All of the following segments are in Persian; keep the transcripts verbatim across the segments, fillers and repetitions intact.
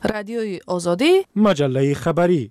رادیوی آزادی، مجله خبری.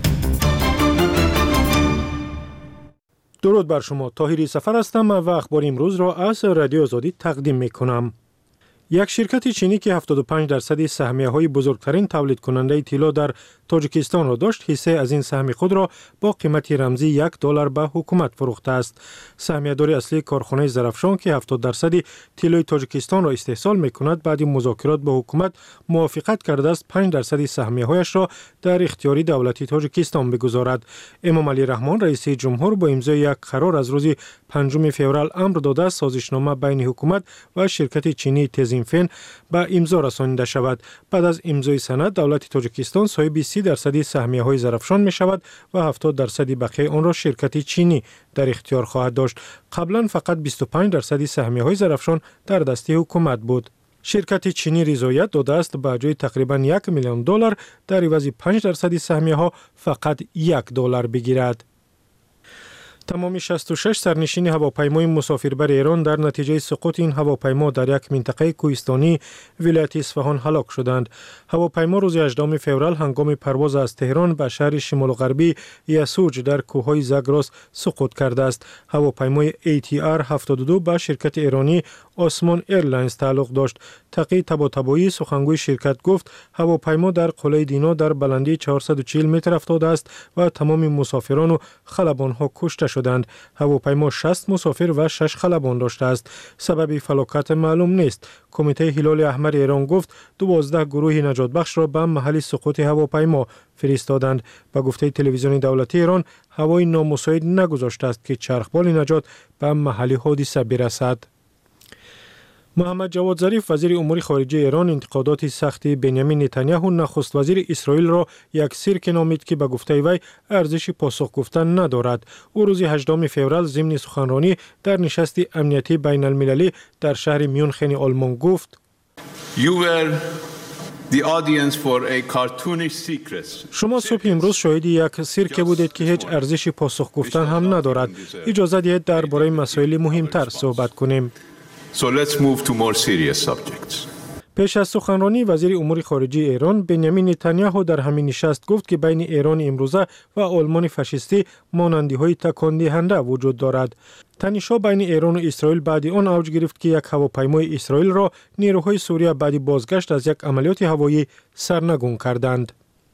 درود بر شما. طاهری سفر هستم و اخبار امروز را از رادیو آزادی تقدیم می کنم. یک شرکت چینی که هفتاد و پنج درصد سهمیه‌های بزرگترین تولید کننده طلا در تاجیکستان را داشت، حصه از این سهم خود را با قیمت رمزی یک دلار به حکومت فروخته است. سهمیه‌دار اصلی کارخانه زرافشان که هفتاد درصد طلای تاجیکستان را استحصال می‌کند، بعد مذاکرات با حکومت موافقت کرده است پنج درصد سهمیه‌هایش را در اختیار دولتی تاجیکستان بگذارد. امام علی رحمان رئیس جمهور با امضای یک قرار از روز پنجم فوریه امر داده سازشنامه بین حکومت و شرکت چینی تزینفن به امضا رسانیده شود. بعد از امضای سند، دولت تاجیکستان صاحب سی درصد سهمیه‌های زرافشان می شود و هفتاد درصد بقیه آن را شرکت چینی در اختیار خواهد داشت. قبلا فقط بیست و پنج درصد سهمیه‌های زرافشان در دست حکومت بود. شرکت چینی رضایت داده است به جای تقریباً یک میلیون دلار در عوض پنج درصد سهمیه‌ها فقط یک دلار بگیرد. تمامی شصت و شش سرنشین هواپیمای مسافربر ایران در نتیجه سقوط این هواپیما در یک منطقه کوهستانی ولایت اصفهان هلاک شدند. هواپیما روز هجدهم فوریه هنگام پرواز از تهران به شهر شمال غربی یسوج در کوههای زاگرس سقوط کرده است. هواپیمای ای تی آر هفتاد و دو به شرکت ایرانی آسمان ایرلاینز تعلق داشت. تقی طباطبایی سخنگوی شرکت گفت هواپیما در قله دینا در بلندی چهارصد و چهل متر افتاده است و تمام مسافران و خلبان‌ها کشته شدند. هواپیما شصت مسافر و شش خلبان داشته است. سبب فلاکت معلوم نیست. کمیته هلال احمر ایران گفت دوازده گروه نجات بخش را به محل سقوط هواپیما فرستادند. با گفته تلویزیون دولتی ایران، هوای نامساعد نگذاشته است که چرخبال نجات به محل حادثه برسد. محمد جواد ظریف وزیر امور خارجه ایران انتقادات سخت بنیامین نتانیاهو نخست وزیر اسرائیل را یک سیرک نامید که به گفته وی ارزش پاسخ گفتن ندارد. او روز هجدهم فوریه ضمن سخنرانی در نشست امنیتی بین المللی در شهر میونخن آلمان گفت: شما صبح امروز شاهد یک سیرک بودید که هیچ ارزش پاسخ گفتن هم ندارد. اجازه دهید درباره مسائل مهمتر صحبت کنیم. So let's move to more serious subjects. پیش از سخنرانی وزیر امور خارجه ایران بنیامین نتانیاهو در همین نشست گفت که بین ایران امروزه و آلمان فاشیستی مانندی‌های تکان دهنده وجود دارد. تنش‌ها بین ایران و اسرائیل بعد آن اوج گرفت که یک هواپیمای اسرائیل را نیروهای سوریه بعد بازگشت از یک عملیات هوایی سرنگون کردند.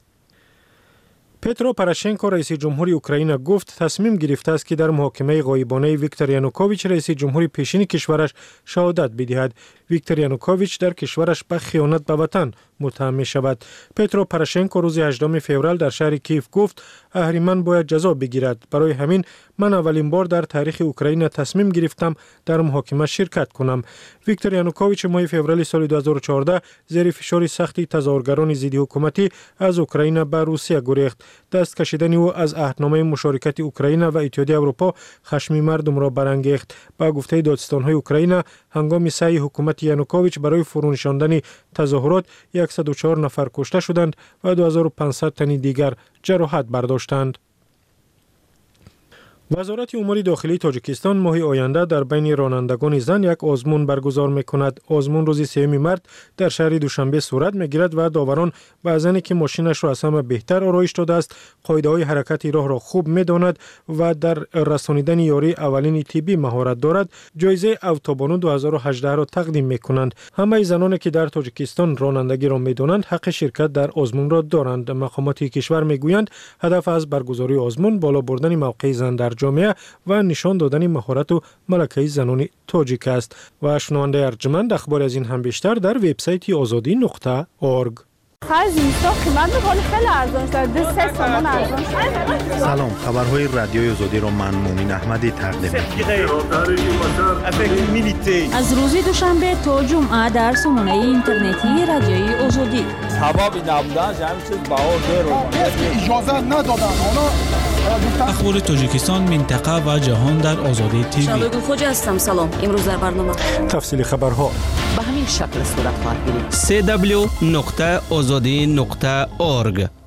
پترو پروشنکو رئیس جمهوری اوکراین گفت تصمیم گرفته است که در محاکمه غایبانه ویکتور یانوکوویچ رئیس جمهوری پیشین کشورش شهادت بدهد. ویکتور یانوکوویچ در کشورش به خیانت به وطن متهم می شود. پترو پروشنکو روز هجدهم فوریه در شهر کیف گفت اهریمن باید جزا بگیرد. برای همین من اولین بار در تاریخ اوکراین تصمیم گرفتم در محاکمه شرکت کنم. ویکتور یانوکوویچ ماه فوریه سال دو هزار و چهارده زیر فشار سختی تظاهرگران ضد حکومتی از اوکراین به روسیه گریخت. دست کشیدن او از عهدنامه مشارکت اوکراین و اتحادیه اروپا خشم مردم را برانگیخت. با گفته دادستان‌های اوکراین هنگام سعی حکومت یانوکوویچ برای فرونشاندن تظاهرات صد و چهار نفر کشته شدند و دو هزار و پانصد تن دیگر جراحت برداشتند. وزارت امور داخلی تاجیکستان ماه آینده در بین رانندگان زن یک آزمون برگزار می‌کند. آزمون روز سوم مارس در شهر دوشنبه صورت می‌گیرد و داوران به زنی که ماشینش را از همه بهتر آرایش داده است، قاعده‌های حرکت راه را خوب می‌داند و در رسانیدن یاری اولین طبی مهارت دارد، جایزه اتوبانو دو هزار و هجده را تقدیم می‌کنند. همه زنانی که در تاجیکستان رانندگی را می‌دانند حق شرکت در آزمون را دارند. مقامات کشور می‌گویند هدف از برگزاری آزمون بالا بردن موقع زن در جامعه و نشان دادن مهارت و ملکه زنان تاجیک است. و شنونده ارجمند اخبار از این هم بیشتر در وبسایت آزادی نقطه اورگ. سلام، خبرهای رادیوی آزادی را من مومن احمدی تقدیم می‌کنم. از روز دوشنبه تا جمعه در سامانه اینترنتی رادیوی آزادی. حبابی نبودن جمع چیز باور دارم. اجازه ندادن. اخبار تاجیکستان، منطقه و جهان در آزادی تیوی. شالوگو خوجا هستم. سلام. امروز در برنامه تفصیل خبرها به همین شکل صورت خواهد گرفت. سی دبلیو نقطه آزادی نقطه اورگ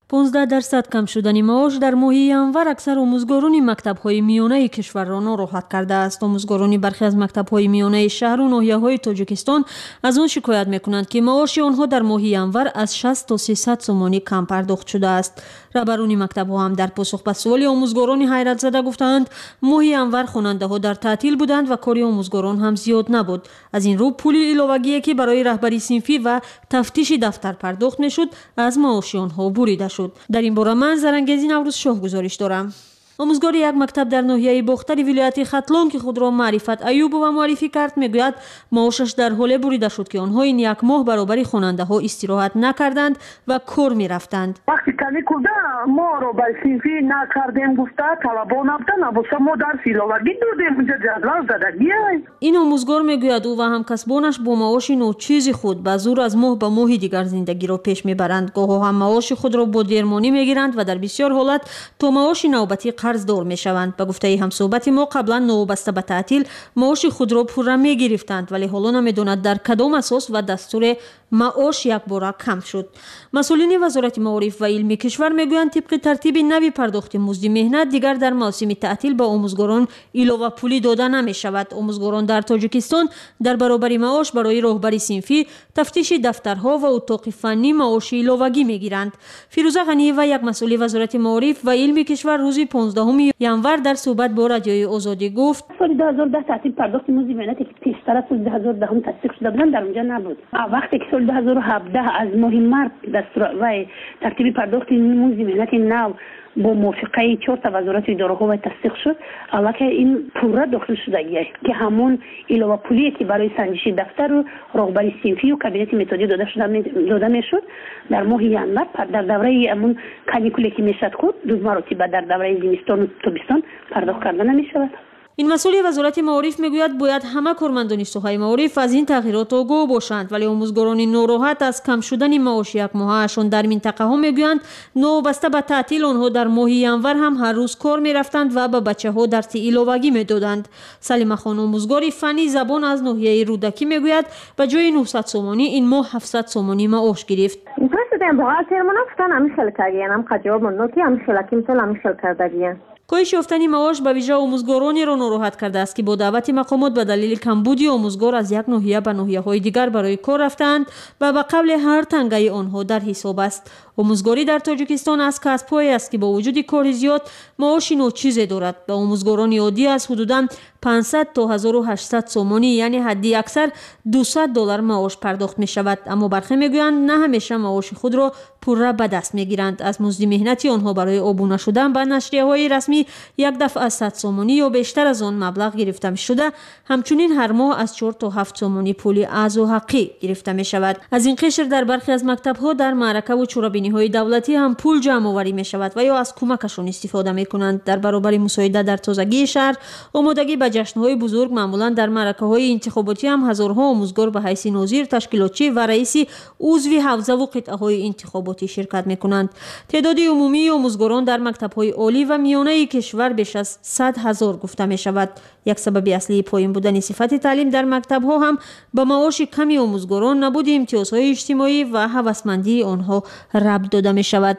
پانزده درصد کم شدن معاش در ماه ینور اکثر آموزگاران مکتب‌های میانه کشور را ناراحت کرده است. آموزگاران برخی از مکتب‌های میانه شهر و ناحیه‌های تاجیکستان از آن شکایت می‌کنند که معاش آنها در ماه ینور از شصت تا سیصد سومانی کم پرداخت شده است. رهبران مکتب‌ها هم در پاسخ به سوال آموزگاران حیرت زده گفتند ماه ینور خواننده‌ها در تعطیل بودند و کار آموزگاران هم زیاد نبود. از این رو پول علاوه‌ای که برای رهبری صنفی و تفتیش دفتر پرداخت می‌شد از معاش آنها بریده شد. در این باره من زرنگزی نوروز شاه گزارش دارم. آموزگار یک مکتب در ناحیه باختر ولایت ختلان که خود را معرفت ایوب و معرفی کرد میگوید معاشش در حال بریده شد که آنها این یک ماه برابر خواننده ها استراحت نکردند و کار میرفتند. وقتی کمی کده ما رو بر صنفی نکردیم گفته طلبا نبودن ابوسا ما در علاوگی دادیم اونجا جدول زدگی. این آموزگار میگوید او و همکسبانش با معاش ناچیز خود به زور از ماه به ماه دیگر زندگی را پیش میبرند. گاه هم معاش خود را با درمانی میگیرند و در بسیار حالت تا معاش نوبتی قرضدار میشوند. به گفته همصحبت ما قبلا نوبسته به تعطیل معاش خود را پوره میگرفتند ولی حالا نمیدونند در کدام اساس و دستور معاش یک بار کم شد. مسئولین وزارت معارف و علم کشور میگویند طبق ترتیب نوی پرداخت مزد مهنت دیگر در موسم تعطیل به آموزگاران علاوه پولی داده نمی شود. آموزگاران در تاجیکستان در برابر معاش برای راهبری صنفی، تفتیش دفترها و اتاق فنی معاش علاوه‌ای میگیرند. فیروزه غنی و یک مسئول وزارت معارف و علم کشور روز پانزدهم ینور در صحبت با رادیوی آزادی گفت سال دو هزار و ده تعطیل پرداخت مزد مهنتی که پیشتر از سال دو هزار و ده تصدیق شده بود در اونجا نبود. وقتی که سال دو هزار و هفده از ماه مارس دستور و ترتیب پرداخت مزد مهنتی نو با موافقه چهار تا وزارت اداره‌ها و تصدیق شد، البته این پوره داخل شدگیه که همون علاوه پولی که برای سنجش دفتر و راهبری صنفی و کابینت متدی داده شده داده میشد در ماه ینور در دوره همون کانیکولی که میشد خود دو مرتبه در دوره زمستان و تابستان پرداخت کردن نمیشود. این مسئول وزارت معارف میگوید باید همه کارمندان دانشگاه‌های معارف از این تغییرات آگاه باشند ولی آموزگاران ناراحت از کم شدن معاش یک ماهه‌شان در منطقه ها میگویند نوبسته به تعطیل آنها در ماه ینور هم هر روز کار میرفتند و به بچه‌ها درس علاوه‌ای میدادند. سلیمه خان آموزگار فنی زبان از ناحیه رودکی میگوید به جای نهصد سومانی این ماه هفتصد سومانی معاش گرفت. President boğazlarımı naptan amışıl kardiyem kacıyorum noki amışıl kimsel amışıl kardiyem. کاهش یافتن معاش به ویژه آموزگارانی را ناراحت کرده است که با دعوت مقامات به دلیل کمبودی آموزگار از یک ناحیه به ناحیه‌های دیگر برای کار رفتند و به قبل هر تنگه آنها در حساب است. آموزگاری در تاجیکستان از کسب‌هایی است که با وجود کار زیاد معاش ناچیز دارد. به آموزگاران عادی از حدوداً پانصد تا هزار و هشتصد سومانی یعنی حدی اکثر دویست دلار معاش پرداخت می شود، اما برخی میگویند نه همیشه معاش خود را پوره به دست میگیرند. از مزد مهنتی آنها برای آبونه شدن به نشریه‌های رسمی یک دفعه از صد سومانی یا بیشتر از آن مبلغ گرفته می شده. همچنین هر ماه از چهار تا هفت سومانی پول اعضا حقی گرفته می شود. از این قشر در برخی از مکتب‌ها در معرکه و چرابینی‌های دولتی هم پول جمع آوری می شود و یا از کمکشان استفاده می کنند. در برابر مساعده در تازگی شهر، آمادگی به جشن‌های بزرگ معمولاً در معرکه‌های انتخاباتی هم هزارها آموزگار به حیث ناظر، تشکیلاتچی و رئیس عضو حوزه و قطعه‌های انتخاباتی شرکت می کنند. تعداد عمومی آموزگاران در مکتب‌های عالی و میانه کشور بیش از صد هزار گفته می شود. یک سبب اصلی پایین بودن صفت تعلیم در مکتب‌ها هم به معاش کمی آموزگاران نبود امتیازهای اجتماعی و هوسمندی آنها ربط داده می شود.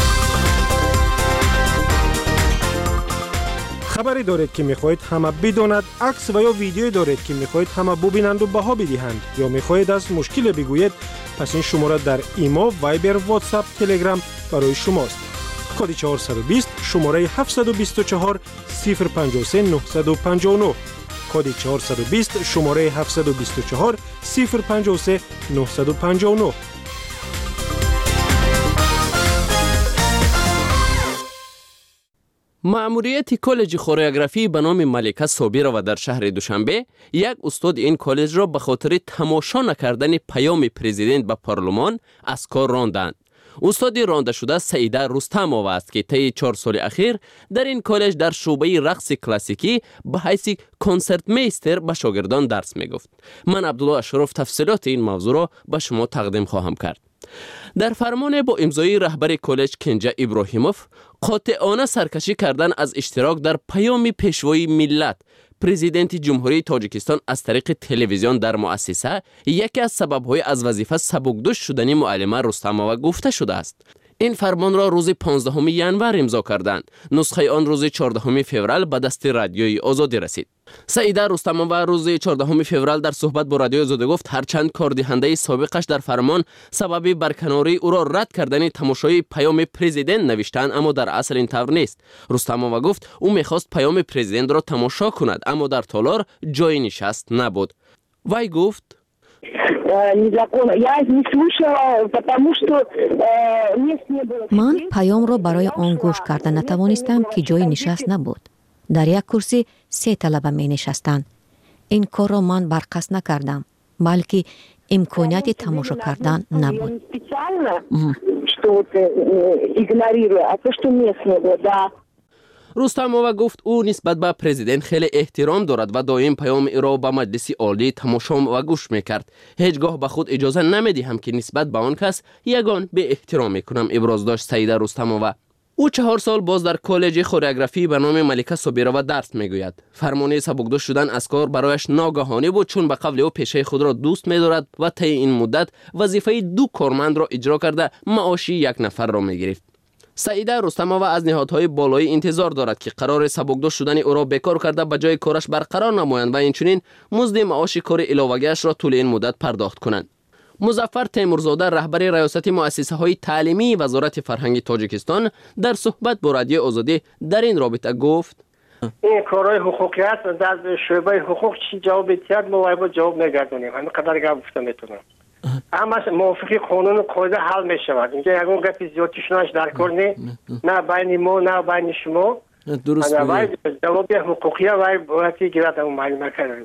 خبری دارید که میخواهید همه بداند، عکس و یا ویدیویی دارید که میخواهید همه ببینند و بها بدهند یا میخواهید از مشکل بگویید، پس این شماره در ایما، وایبر، واتساپ، تلگرام برای شماست. کد چهارصد و بیست شماره هفتصد و بیست و چهار صفر پنجاه و سه نهصد و پنجاه و نه. کد چهارصد و بیست شماره هفتصد و بیست و چهار صفر پنجاه و سه نهصد و پنجاه و نه. مأموریت کالج خورئوگرافی به نام ملکه صابره و در شهر دوشنبه یک استاد این کالج را به خاطر تماشا نکردن پیام پرزیدنت به پارلمان از کار راندند. استاد رانده شده سعیده رستم‌آوا است که طی چهار سال اخیر در این کالج در شعبه رقص کلاسیکی به حیث کنسرت میستر به شاگردان درس میگفت. من عبدالله اشرف تفصیلات این موضوع را به شما تقدیم خواهم کرد. در فرمان با امضای رهبر کالج کنجا ابراهیموف قاطعانه سرکشی کردن از اشتراک در پیام پیشوای ملت پرزیدنت جمهوری تاجیکستان از طریق تلویزیون در مؤسسه یکی از سبب‌های از وظیفه سبکدوش شدن معلمه رستم‌آوا گفته شده است. این فرمان را روز پانزدهم ژانویه امضا کردند. نسخه آن روز چهاردهم فوریه به دست رادیوی آزادی رسید. سعیده رستمووا روز چهاردهم فوریه در صحبت با رادیو آزادی گفت هرچند کاردهنده سابقش در فرمان سبب برکناری او را رد کردن تماشای پیام پرزیدنت نوشتند، اما در اصل این طور نیست. رستمووا گفت او میخواست پیام پرزیدنت را تماشا کند، اما در تالار جای نشست نبود. وی گفت من پیام را برای آن گوش کردن نتوانستم که جای نشست نبود. در یک کرسی سه طلبه می نشستند. این کار را من برقصد نکردم، بلکه امکانیت تماشا کردن نبود. رستمووا گفت او نسبت به پرزیدنت خیلی احترام دارد و دائم پیام او را به مجلس عالی تماشا و گوش میکرد. هیچگاه به خود اجازه نمیدهم که نسبت به آن کس یگان به احترام میکنم، ابراز داشت سعیده رستمووا. او چهار سال باز در کالج خورئوگرافی به نام ملکه صابرова درس میگوید. فرمان سبکدوش شدن از کار برایش ناگهانی بود، چون به قول او پیشه خود را دوست می‌دارد و طی این مدت وظیفه دو کارمند را اجرا کرده معاشی یک نفر را می‌گرفت. سعیده رستمووا از نهادهای بالایی انتظار دارد که قرار سبکدوش شدن او را بیکار کرده به جای کارش برقرار نمایند و اینچنین مزد معاش کار علاوه‌اش را طول این مدت پرداخت کنند. مظفر تیمورزاده رهبر ریاست مؤسسه های تعلیمی وزارت فرهنگ تاجیکستان در صحبت با رادیو آزادی در این رابطه گفت این کارهای حقوقی است، در شعبه حقوق چی جواب تیاد ما باید جواب نگردونیم. همین قدر گفته میتونم. اما موافقی قانون و قاعده حل می شود. اینجا یکون گپی زیادی شناش در کار نی، نه بین ما نه بین شما. درست میگی. جواب حقوقی و باید گیرد اون معلومه کرد.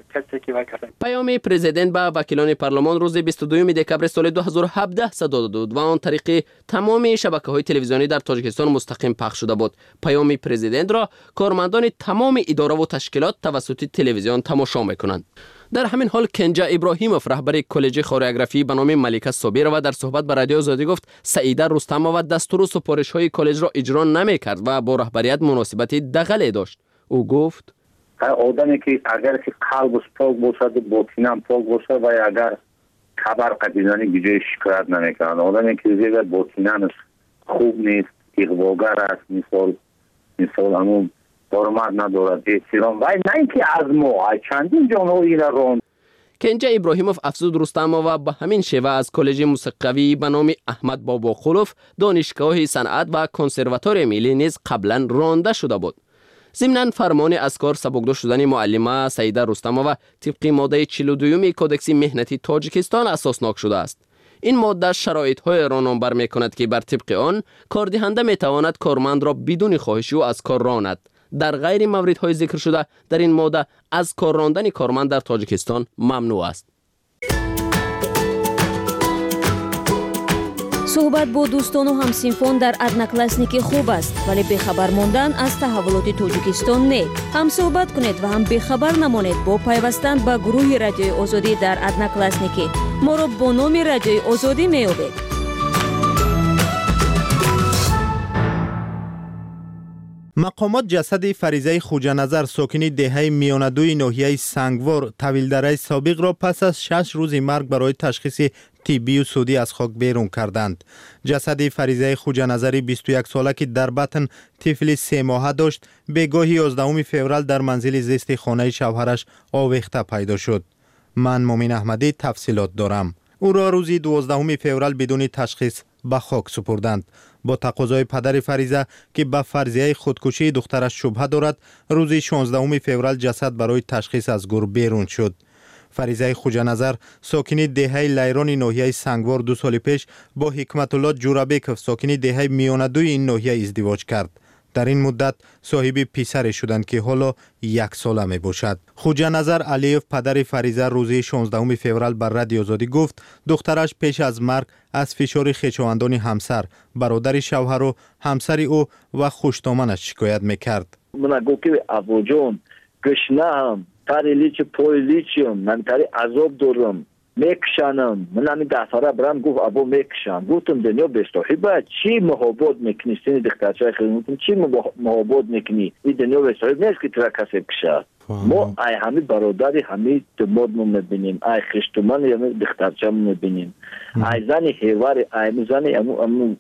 پیام پرزیدنت به وکیلان پارلمان روز بیست و دوم دکمبر سال دو هزار و هفده صادر بود و آن طریق تمام شبکه‌های تلویزیونی در تاجیکستان مستقیم پخش شده بود. پیام پرزیدنت را کارمندان تمام اداره و تشکیلات توسط تلویزیون تماشا می‌کنند. در همین حال کنجا ابراهیموف رهبر کالج خورئوگرافی به نام ملکه صابرова در صحبت با رادیو آزادی گفت سعیده رستمووا دستور و سفارش‌های کالج را اجرا نمی‌کرد و با رهبریت مناسبت دغلی داشت. او گفت آدمی که اگر که قلبش پاک باشد باطنم پاک باشد و اگر خبر قدیدانی بجای شکایت نمی‌کند. آدمی که زیر باطنش خوب نیست، اغواگر است، مثال مثال همون حرمت ندارد، احترام و نه اینکه از ما چندین جانهایی را راند. کنجا ابراهیموف افزود رستمووا به همین شیوه از کالج موسیقی به نام احمد باباقلوف دانشگاه صنعت و کنسرواتوار ملی نیز قبلا رانده شده بود. ضمناً فرمان از کار سبکدوش شدن معلمه سعیده رستمووا طبق ماده چهل و دو کدکس مهنتی تاجیکستان اساسناک شده است. این ماده شرایط‌های را نامبر می‌کند که بر طبق آن کاردهنده می‌تواند کارمند را بدون خواهش او از کار راند. در غیر موردهای ذکر شده در این ماده از کار راندن کارمند در تاجیکستان ممنوع است. صحبت با دوستان و همسینفان در ادناکلاسنیکی خوب است، ولی بخبر ماندن از تحولات تاجیکستان نه. هم صحبت کنید و هم بخبر نمانید با پیوستن به گروه رادیوی آزادی در ادناکلاسنیکی. ما را با نام رادیوی آزادی می‌یابید. مقامات جسد فریضه خوجانظر ساکن دهه میاندوی ناحیه سنگوار طویلدره سابق را پس از شش روز مرگ برای تشخیص طبی و سودی از خاک بیرون کردند. جسد فریضه خوجانظری بیست و یک ساله که در بطن طفل سه ماهه داشت به گاه یازدهم فوریه در منزل زیست خانه شوهرش آویخته پیدا شد. من مومن احمدی تفصیلات دارم. او را روز دوازدهم فوریه بدون تشخیص به خاک سپردند. با تقاضای پدر فریضه که به فرضیه خودکشی دخترش شبهه دارد، روز شانزدهم فوریه جسد برای تشخیص از گور بیرون شد. فریضه خوجانظر ساکن دهه لیران ناحیه سنگوار دو سال پیش با حکمت الله جورابیکوف ساکن دهه میاندوی این ناحیه ازدواج کرد. در این مدت صاحب پسری شدند که حالا یک ساله می باشد. خوجانظر علیف پدر فریضه روز شانزدهم فوریه بر رادیو آزادی گفت دخترش پیش از مرگ از فشار خویشاوندان همسر، برادر شوهر و همسر او و خوشتامنش شکایت میکرد. من گفت که ابو جان گشنم تاری لیچ پای لیچم من تاری عذاب دارم میکشانم. من همین دفعه برام گفت ابو میکشم. گفتم دنیا بستوحی باید چی محبت میکنی سینی دخترچه خیلی چی محبت میکنی این دنیا بستوحی نیست که ترا کسی کشد. ما ای همی برادری همی دمادمون میبینیم، ای خشتمان همی دخترچه میبینیم، ای زنی هیواری ای زنی امو امو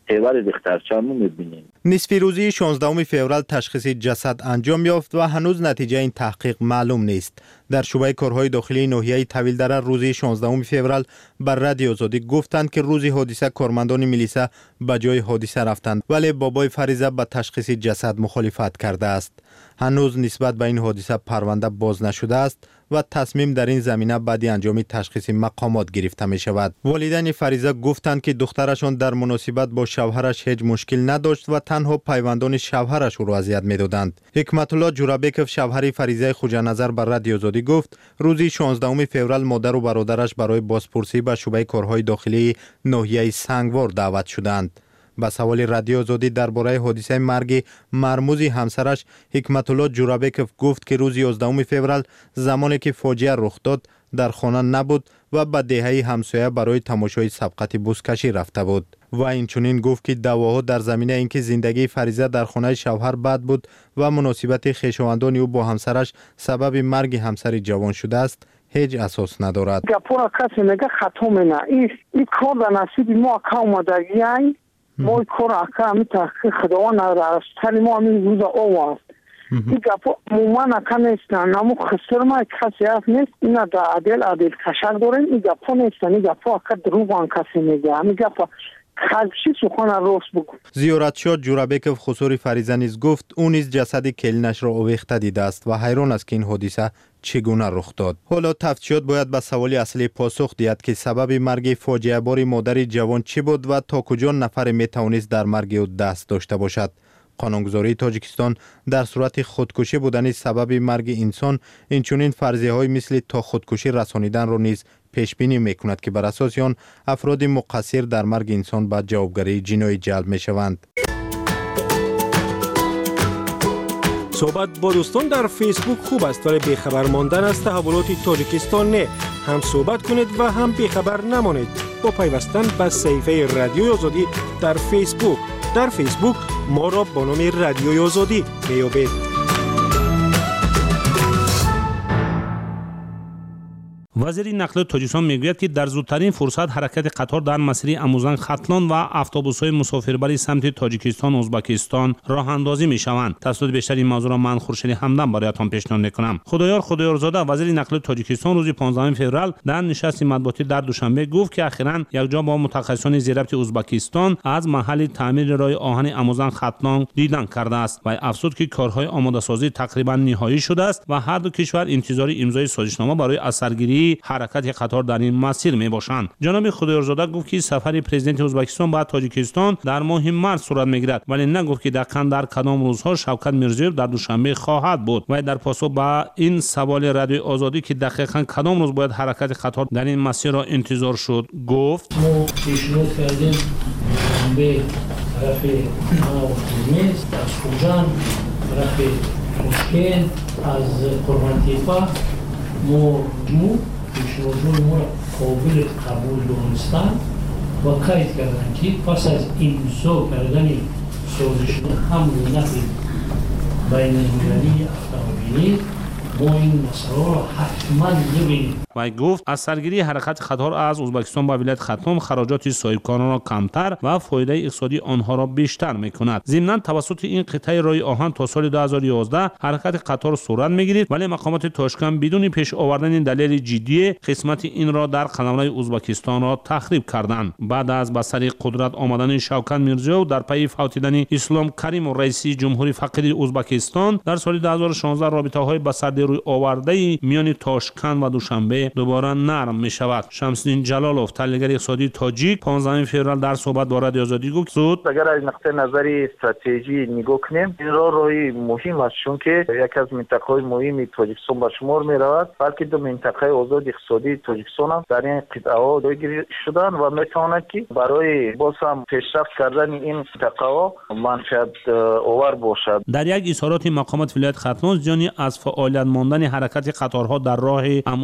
تیور ریخترچمو میبینیم. نصف روزی شانزدهم فوریه تشخیص جسد انجام یافت و هنوز نتیجه این تحقیق معلوم نیست. در شعبه کارهای داخلی ناحیه طویلدره روزی شانزدهم فوریه بر رادیو آزادی گفتند که روزی حادثه کارمندان میلیسا به جای حادثه رفتند، ولی بابای فریزه به تشخیص جسد مخالفت کرده است. هنوز نسبت به این حادثه پرونده باز نشده است و تصمیم در این زمینه بعد انجام تشخیص مقامات گرفته می شود. والدین فریزه گفتند که دخترشان در مناسبت با شوهرش هیچ مشکل نداشت و تنها پیوندان شوهرش او را اذیت می‌دادند. حکمت الله جورابکوف شوهر فریزه خوجانظر بر رادیو آزادی گفت روزی شانزدهم فوریه مادر و برادرش برای بازپرسی به شعبه کارهای داخلی ناحیه سنگوار دعوت شدند. با سوال رادیو آزادی درباره حادثه مرگ مرموزی همسرش، حکمت الله جورابکوف گفت که روز یازدهم فوریه زمانی که فاجعه رخ داد در خانه نبود و به دهه همسایه برای تماشای سبقت بزکشی رفته بود. و اینچنین گفت که دعواها در زمینه اینکه زندگی فریزه در خانه شوهر بد بود و مناسبت خویشاوندان او با همسرش سبب مرگ همسر جوان شده است هیچ اساس ندارد. گپورا کسی میگه خطا مینه این این کار در نصیب ما که اومدگی ای ما کار اکا همی تحقیق خداوند راستانی ما همی روز آواز این گپا مومن اکا نیستن نمو خسر ما کسی هست نیست اینا در عدل عدل کشر داریم این گپا نیستن این گپا اکا دروغان کسی میگه همی گپا خلشی سخن راست بگو. زیارتشاه جورابکوف خسور فریزه نیز گفت او نیز جسد کلینش را آویخته دیده است و حیران است که این حادثه چگونه رخ داد. حالا تفتیشات باید به سوال اصلی پاسخ دهد که سبب مرگ فاجعه بار مادر جوان چی بود و تا کجا نفر می توانست در مرگ او دست داشته باشد. قانونگذاری تاجیکستان در صورت خودکشی بودن سبب مرگ انسان اینچنین فرضیه های مثل تا خودکشی رسانیدن را نیز پیش بینی میکند که بر اساس آن افراد مقصر در مرگ انسان به جوابگری جنایی جلب می شوند. صحبت با دوستان در فیسبوک خوب است ولی بیخبر ماندن از تحولات تاجیکستان نه. هم صحبت کنید و هم بیخبر نمانید با پیوستن به صفحه رادیوی آزادی در فیسبوک. در فیسبوک ما را با نام رادیوی آزادی میابید. وزیر نقل تاجیکستان میگوید که در زودترین فرصت حرکت قطار در مسیر اموزنگ ختلان و اتوبوس‌های مسافربری سمت تاجیکستان و ازبکستان راه اندازی میشوند. تفصیل بیشتر این موضوع را من خورشید همدم برایتان پیشنهاد میکنم. خدایار خدایارزاده وزیر نقل تاجیکستان روز پانزدهم فوریه در نشست مطبوعاتی در دوشنبه گفت که اخیراً یکجا با متخصصان زیربط ازبکستان از محل تعمیر راه آهن اموزنگ ختلان دیدن کرده است و افزود که کارهای آماده سازی تقریبا نهایی شده است و هر دو کشور انتظار امضای سازشنامه برای اثرگیری حرکت قطار در این مسیر می باشند. جناب خدایارزاده گفت که سفر پرزیدنت ازبکستان به تاجیکستان در ماه مارس صورت میگیرد ولی نگفت که دقیقاً در کدام روزها شوکت میرزیوف در دوشنبه خواهد بود. و در پاسخ به این سوال رادیو آزادی که دقیقاً کدام روز باید حرکت قطار در این مسیر را انتظار شد گفت ما پیشنهاد کردیم به طرف ناوخیمیز از خوجان طرف خوشکن از قربانتیپا مو پیشنهاد ما قابل قبول دانستن و قید کردن که پس از امضا کردن سازشنامه حمل و نقل بین المللی اتومبیلی ما این مسئله را حتما ببینیم. و گفت از سرگیری حرکت قطار از ازبکستان به ولایت ختلان خراجات صاحبکاران را کمتر و فایده اقتصادی آنها را بیشتر میکند. ضمناً توسط این قطعه راه آهن تا سال دو هزار و یازده حرکت قطار صورت میگیرد ولی مقامات تاشکند بدون پیش آوردن دلیل جدی قسمت این را در قلمرو ازبکستان را تخریب کردند. بعد از به سر قدرت آمدن شوکت میرزیوف در پی فوتیدن اسلام کریم و رئیس جمهوری فقید ازبکستان در سال دو هزار و شانزده رابطه‌های به سر روی آورده میان تاشکند و دوشنبه دوباره نرم می شود. شمس‌الدین جلالوف تحلیلگر اقتصادی تاجیک پانزدهم فوریه در صحبت با رادیو آزادی گفت زود اگر از نقطه نظر استراتژی نگاه کنیم این راه راهی مهم است چون که یک از منطقه‌های مهم تاجیکستان به شمار می رود بلکه دو منطقه آزاد اقتصادی تاجیکستان هم در این قطعه‌ها جایگیری شدن و می تواند که برای باز هم پیشرفت کردن این منطقه‌ها منفعت آور باشد. در یک اظهارات مقامات ولایت ختلان جانی از فعالیت ماندن حرکت قطارها در راه اموزنگ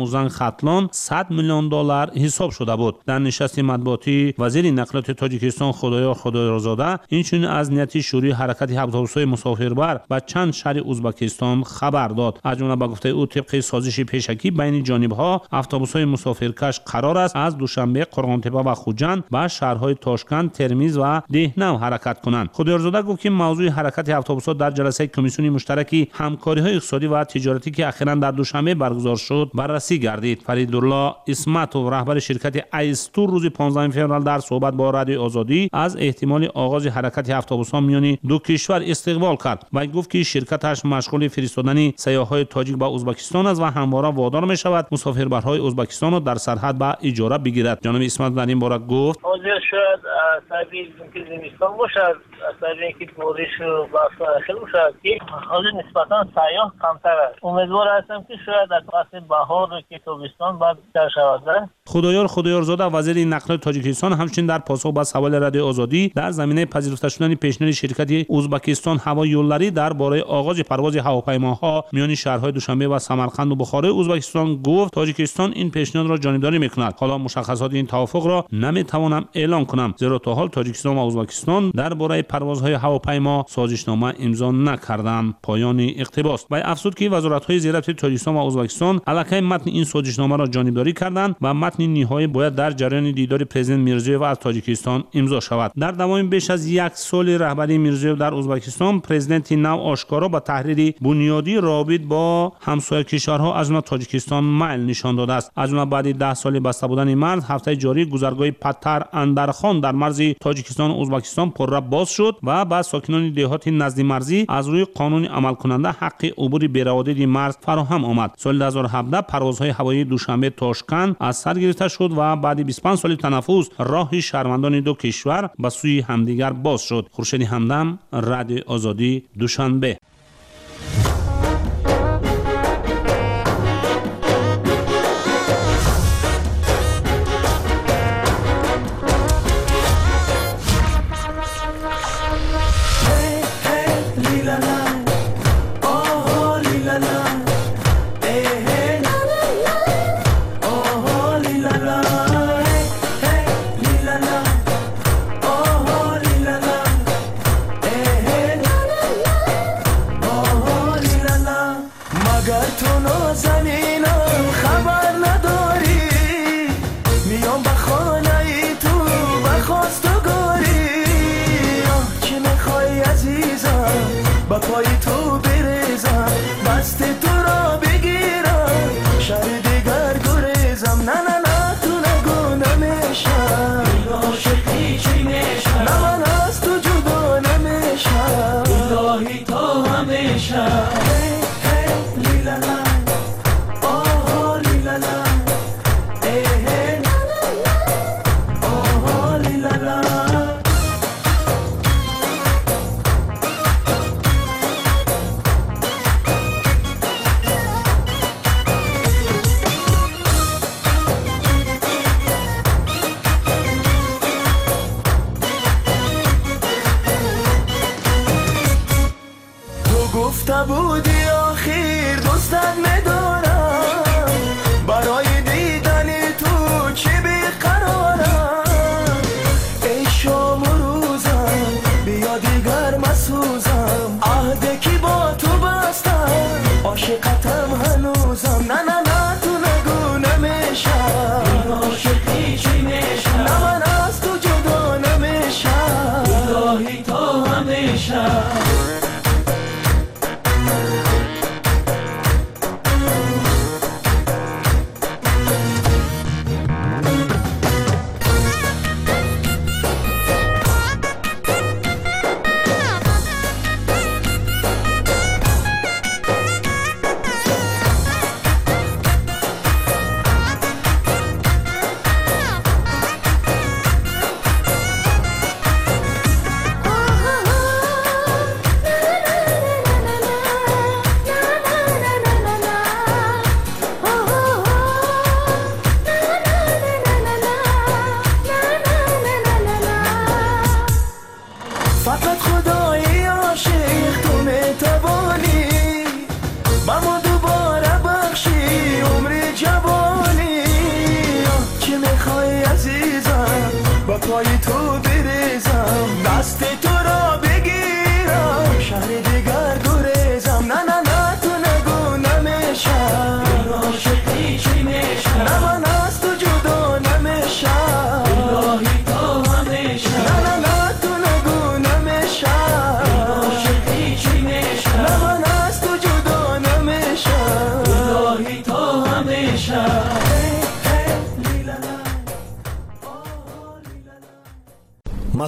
ختلان صد میلیون دلار حساب شده بود. در نشست مطبوعاتی وزیر نقلیات تاجیکستان خدایار خدایارزاده اینچنین از نیت شروع حرکت اتوبوس‌های مسافربر به چند شهر ازبکستان خبر داد. از جمله به گفته او طبق سازش پیشکی بین جانب‌ها اتوبوس‌های مسافرکش قرار است از دوشنبه قرغانتپه و خوجند به شهرهای تاشکند، ترمیز و دهنو حرکت کنند. خدایارزاده گفت که موضوع حرکت اتوبوس‌ها در جلسه کمیسیون مشترک همکاری‌های اقتصادی و تجارتی که اخیراً در دوشنبه برگزار شد بررسی گردید. فریدالله اسمتوف رهبر شرکت ایستور روز پانزدهم فوریه در صحبت با رادیو آزادی از احتمال آغاز حرکت اتوبوس‌ها میان دو کشور استقبال کرد و گفت که شرکتش مشغول فرستادن سیاح‌های تاجیک به ازبکستان است و همواره وادار می‌شود مسافربرهای ازبکستان را در سرحد به اجاره بگیرد. جناب اسمت در این باره گفت حاضر شد سبیل که زمستان باشد سبیل که بارش و بارش باشد که حاضر نسبتاً سیاح کمتر است. امیدوار هستم که شاید در فصل بهار که تابستان بعد در شود. خدایار خدایارزاده وزیر نقلیات تاجیکستان همچنین در پاسخ به سوال رادیو آزادی در زمینه پذیرفته شدن پیشنهاد شرکت ازبکستان هوایی یولری درباره آغاز پرواز هواپیماها میان شهرهای دوشنبه و سمرقند و بخارا ازبکستان گفت تاجیکستان این پیشنهاد را جانبداری میکند. حالا مشخصات این توافق را نمیتوانم اعلام کنم زیرا تا حال تاجیکستان و ازبکستان درباره پروازهای هواپیما سازشنامه امضا نکردند. پایان اقتباس. و افزود که وزارت‌های زیرربط تاجیکستان و ازبکستان علاقه متن این سازشنامه را جانبداری کردند و متن نهایی باید در جریان دیدار پرزیدنت میرزیوف از تاجیکستان امضا شود. در دوام بیش از یک سال رهبری میرزیوف در ازبکستان پرزیدنت نو آشکارا به تحریر بنیادی رابط با همسایه کشورها از جمله تاجیکستان میل نشان داده است. از جمله بعد ده سال بسته بودن مرز هفته جاری گذرگاه پتر اندرخان در مرز تاجیکستان و ازبکستان پرره باز شد و بعد ساکنان دهات نزد مرزی از روی قانون عمل کننده حق عبور بی‌روادید مرز فراهم آمد. سال دو هزار و هفده پروازهای هوایی دوشنبه تاشکند از سر گرفته شد و بعد بیست و پنج سال تنفس راه شهروندان دو کشور به سوی همدیگر باز شد. خورشید همدم، رادیو آزادی، دوشنبه. با ما دوباره بخشی عمر جوانی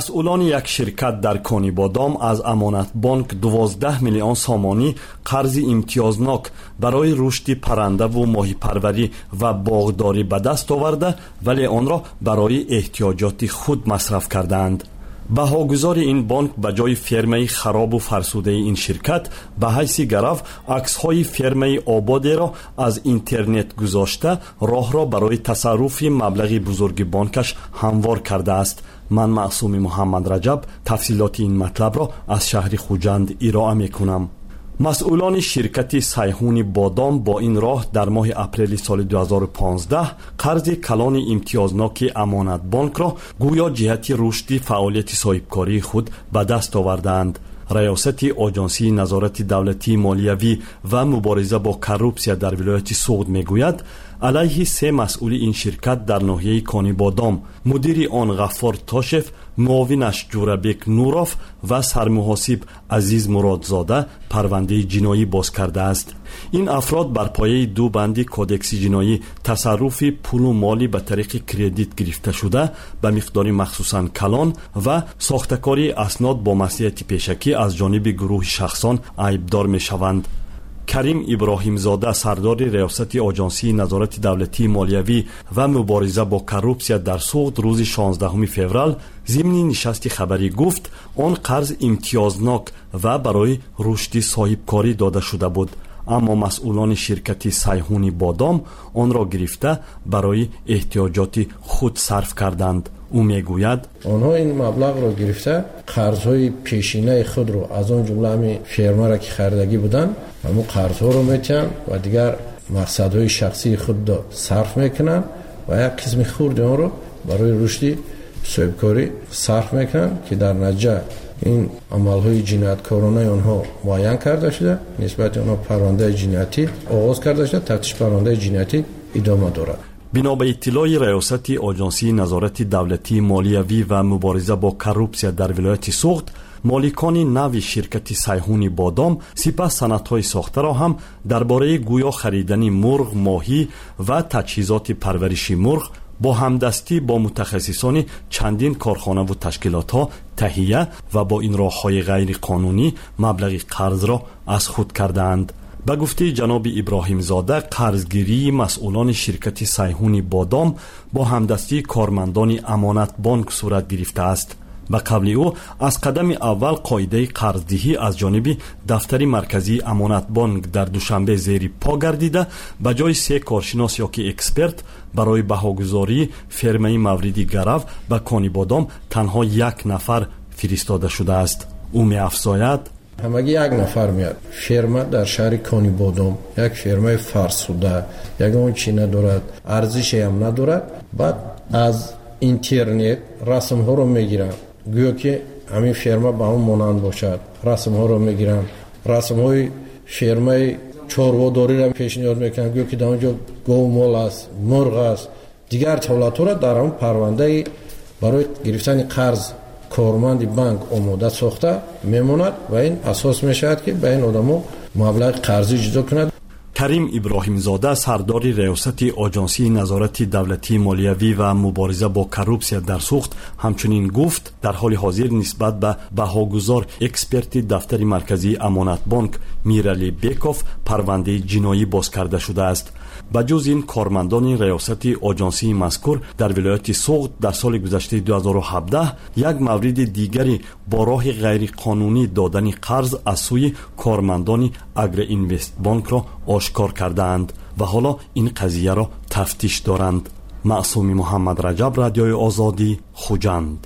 مسئولان یک شرکت در کانی بادام از امانت بانک دوازده میلیون سامانی قرض امتیازناک برای رشد پرنده و ماهی پروری و باغداری به دست آورده ولی آن را برای احتیاجات خود مصرف کردند. بهاگذار این بانک به جای فرمه خراب و فرسوده این شرکت به حیث گرو عکس‌های فرمه آبادی را از اینترنت گذاشته راه را برای تصرف مبلغ بزرگ بانکش هموار کرده است. من معصوم محمد رجب تفصیلات این مطلب را از شهر خوجند ارائه میکنم. مسئولان شرکت سیحون بادام با این راه در ماه اپریل سال دو هزار و پانزده قرض کلان امتیازناک امانت بانک را گویا جهت رشد فعالیت صاحبکاری خود به دست آوردند. ریاست آژانسی نظارت دولتی مالیوی و مبارزه با کروپسیا در ولایت سوغد میگوید علیه سه مسئول این شرکت در ناحیه کانی بادام، مدیر آن غفار تاشف، معاونش جورابک نوروف و سرمحاسب عزیز مرادزاده پرونده جنایی باز کرده است. این افراد بر پایه دو بند کودکس جنایی تصرف پول و مالی به طریق کردیت گرفته شده به مقدار مخصوصاً کلان و ساختکاری اسناد با مصلحت پیشکی از جانب گروه شخصان عیبدار می شوند. کریم ابراهیم زاده سردار ریاست آژانسی نظارت دولتی مالیوی و مبارزه با کروپسیا در سوغد روز شانزدهم فوریه ضمن نشست خبری گفت آن قرض امتیازناک و برای رشد صاحبکاری داده شده بود، اما مسئولان شرکت سیحون بادام آن را گرفته برای احتیاجات خود صرف کردند. او میگوید آنها این مبلغ را گرفته قرضهای پیشینه خود را از آن جمله همین فرما را که خریدگی بودن همون قرضها رو میتن و دیگر مقصدهای شخصی خود را صرف میکنن و یک قسم خورد آن را برای رشد صاحبکاری صرف میکنن که در نتیجه این عملهای جنایتکارانه آنها معین کرده شده، نسبت آنها پرونده جنایتی آغاز کرده شده، تفتیش پرونده جنایتی ادامه دارد. بنا به اطلاع ریاست آژانسی نظارت دولتی مالیوی و مبارزه با کروپسیا در ولایت سوغد، مالکان نوی شرکت سیحون بادام سپس سندهای ساخته را هم درباره گویا خریدن مرغ، ماهی و تجهیزات پرورشی مرغ با همدستی با متخصصان چندین کارخانه و تشکیلات ها تهیه و با این راه‌های غیر قانونی مبلغ قرض را از خود کردند. به گفته جناب ابراهیم زاده قرضگیری مسئولان شرکت سیحون بادام با همدستی کارمندان امانت بانک صورت گرفته است. به قبل او از قدم اول قاعده قرضدهی از جانب دفتر مرکزی امانت بانک در دوشنبه زیر پا گردیده به جای سه کارشناس یا که اکسپرت برای بهاگذاری فرمه موردی گرو به کانی بادام تنها یک نفر فرستاده شده است. او می افزاید همگی یک نفر میاد. فرما در شهر کانی بادام یک فرمای فرسوده، یک اون چی ندارد، ارزشی هم ندارد. بعد از اینترنت رسم ها رو میگیرن، گویا که همین فرما به اون مانند باشد. رسم ها رو میگیرن، رسم های فرمای چاره‌داری را پیشنهاد میکنن، گویا که در اونجا گاو مال است، مرغ است، دیگر حالت را در اون پرونده برای گرفتن قرض کارمند بانک آماده ساخته میموند و این اساس میشود که به این آدمو مبلغ قرضی جدا کند. کریم ابراهیم زاده سردار ریاست آژانسی نظارت دولتی مالیوی و مبارزه با کروپسیا در سوغد همچنین گفت در حال حاضر نسبت به بهاگذار اکسپرت دفتر مرکزی امانت بانک میرعلی بیکوف پرونده جنایی باز کرده شده است. بجز این کارمندان ریاست آژانسی مذکور در ولایت سوغد در سال گذشته دو هزار و هفده یک مورد دیگری با راه غیر قانونی دادن قرض از سوی کارمندان اگری اینوست بانک را آشکار کردند و حالا این قضیه را تفتیش دارند. معصوم محمد رجب، رادیوی آزادی، خوجند.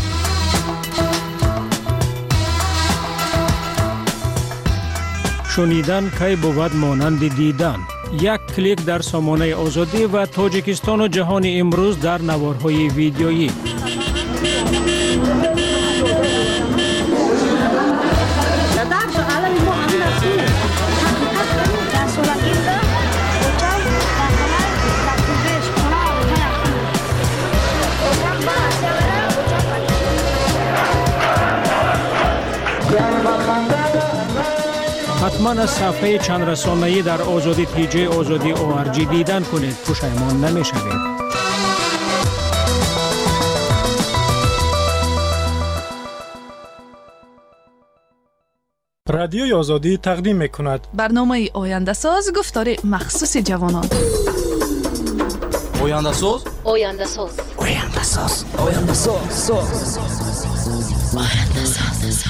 شنیدن کی بود مانند دیدن. یک کلیک در سامانه آزادی و تاجیکستان و جهان امروز در نوارهای ویدیویی. حتما از صفحه چند رسانه‌ای در آزادی تی جی آزادی او آر جی دیدن کنید، پشیمان نمی‌شوید. رادیوی آزادی تقدیم می‌کند. برنامه آینده ساز گفتار مخصوص جوانان. آینده ساز آینده ساز آینده ساز آینده ساز آینده ساز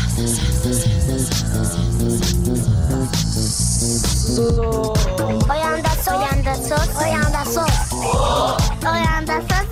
آینده ساز آینده ساز آینده ساز آینده ساز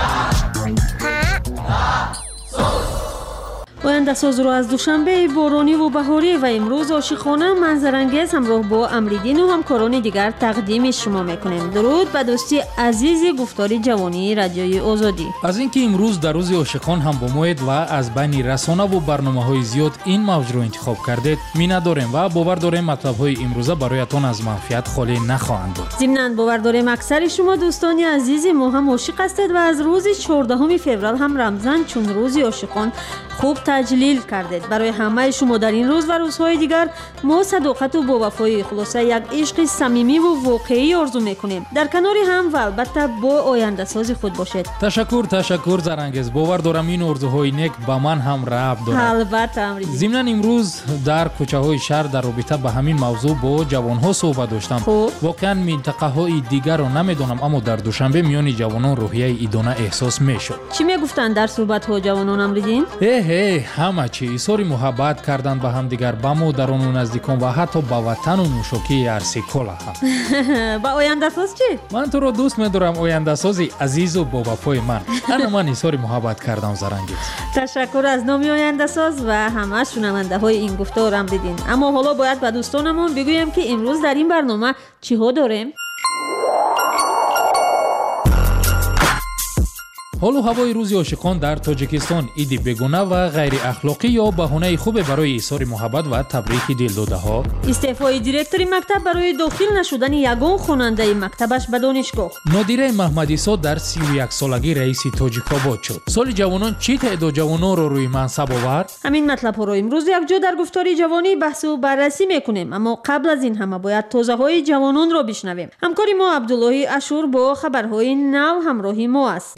آینده ساز رو از دوشنبه بارانی و بهاری و امروز عاشقانه منظرانگیز همراه با امریدین و همکاران دیگر تقدیم شما میکنیم. درود به دوستی عزیز گفتاری جوانی رادیوی آزادی. از اینکه امروز در روز عاشقان هم با موید و از بین رسانه و برنامه‌های زیاد این موضوع رو انتخاب کردید می‌نداریم و باور داریم مطلب‌های امروزه برایتان از منفعت خالی نخواهند بود. ضمناً باور داریم اکثر شما دوستان عزیز ما هم عاشق هستید و از روز چهاردهم فوریه هم رمضان چون روز عاشقان خوب تجلیل کردید. برای همه شما در این روز و روزهای دیگر ما صداقت و با وفای خلاصه یک عشق صمیمی و واقعی آرزو میکنیم. در کنار هم و البته با آینده ساز خود باشید. تشکر تشکر زرانگیز. باور دارم این آرزوهای نیک با من هم ربط دارد. البته امروز ضمناً امروز در کوچه های شهر در رابطه با همین موضوع با جوانها صحبت داشتم. خوب. واقعا منطقه های دیگر رو نمیدونم اما در دوشنبه میان جوانان روحیه ایدانه احساس میشد. چی میگفتن در صحبت ها جوانان امروزین؟ اه همه چی ایثار محبت کردن به هم دیگر، با مادران و نزدیکان و حتی با وطن و نوشاکی ارسی کلا هم. با آینده ساز چی؟ من تو رو دوست می‌دارم آینده سازی عزیز و با وفای من. انا من ایثار محبت کردم زرانگیز. تشکر از نام آینده ساز و همه شنونده های این گفتار هم بدین. اما حالا باید به دوستانمون بگویم که امروز در این برنامه چی ها داریم؟ حال و هوای روز عاشقان در تاجیکستان ایدی بگونه و غیر اخلاقی یا بهانه خوب برای ایثار محبت و تبریک دلداده ها. استعفای دیرکتور مکتب برای داخل نشدن یگان خواننده مکتبش به دانشگاه. نادره محمدیسا در سی و یک سالگی رئیس تاجیک‌آباد شد. سال جوانان چی تعداد جوانان رو روی منصب آورد؟ همین مطلب ها رو امروز یک جا در گفتاری جوانی بحث و بررسی میکنیم. اما قبل از این همه باید تازه های جوانان رو بشنویم. همکاری ما عبدالله اشور با خبرهای نو همراهی ما است.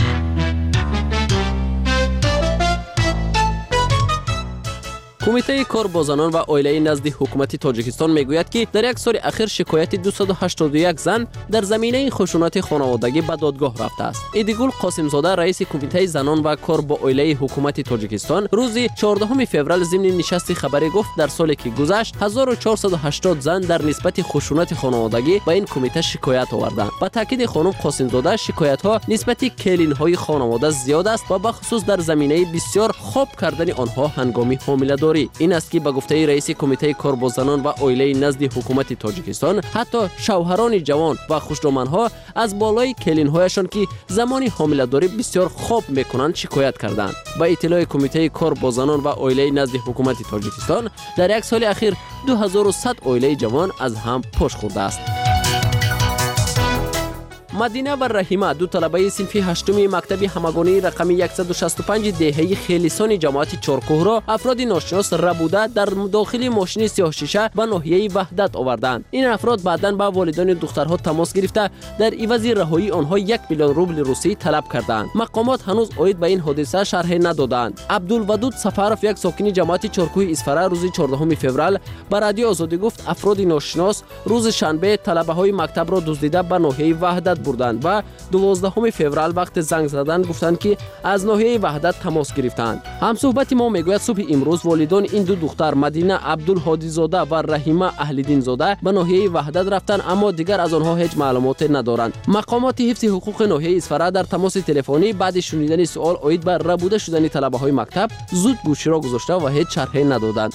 کمیته کار با زنان و عائله نزد حکومت تاجیکستان میگوید که در یک سال اخیر شکایت دویست و هشتاد و یک زن در زمینه خشونت خانوادگی به دادگاه رفته است. ایدیگول قاسم زاده رئیس کمیته زنان و کار با عائله حکومت تاجیکستان روز چهاردهم فوریه ضمن نشست خبری گفت در سالی که گذشت هزار و چهارصد و هشتاد زن در نسبت خشونت خانوادگی به این کمیته شکایت آوردند. با تاکید خانم قاسم زاده شکایت ها نسبت کلین های خانواده زیاد است و به خصوص در زمینه بسیار خوب کردن آنها هنگام حامله‌داری. این است که به گفته رئیس کمیته کار با زنان و عائله نزد حکومت تاجیکستان حتی شوهران جوان و خوشدامنها از بالای کلین‌هایشان که زمانی حامله‌داری بسیار خوب میکنند شکایت کردند. با اطلاع کمیته کار با زنان و عائله نزد حکومت تاجیکستان در یک سال اخیر دو هزار و صد عائله جوان از هم پاش خورده است. مدینه و رحیمه دو طلبه صنف هشتم مکتب همگانی رقم صد و شصت و پنج دهه خیلیسان جماعت چارکوه را افراد ناشناس ربوده در داخل ماشین سیاه شیشه به ناحیه وحدت آوردند. این افراد بعداً با والدین دخترها تماس گرفته در عوض رهایی آنها یک میلیون روبل روسی طلب کردند. مقامات هنوز عاید به این حادثه شرح ندادند. عبدالودود سفرов یک ساکن جماعت چارکوه اصفره روز چهاردهم فوریه به رادیو آزادی گفت افراد ناشناس روز شنبه طلبه های مکتب را دزدیده به ناحیه وحدت بردند و دوازدهم فوریه وقت زنگ زدن گفتند که از ناحیه وحدت تماس گرفتند. همصحبت ما میگوید صبح امروز والدان این دو دختر مدینه عبدالهادی زاده و رحیمه اهل‌دین زاده به ناحیه وحدت رفتند اما دیگر از آنها هیچ معلومات ندارند. مقامات حفظ حقوق ناحیه اصفره در تماس تلفنی بعد شنیدن سوال عاید بر ربوده شدن طلبه های مکتب زود گوشی را گذاشته و هیچ شرحی ندادند.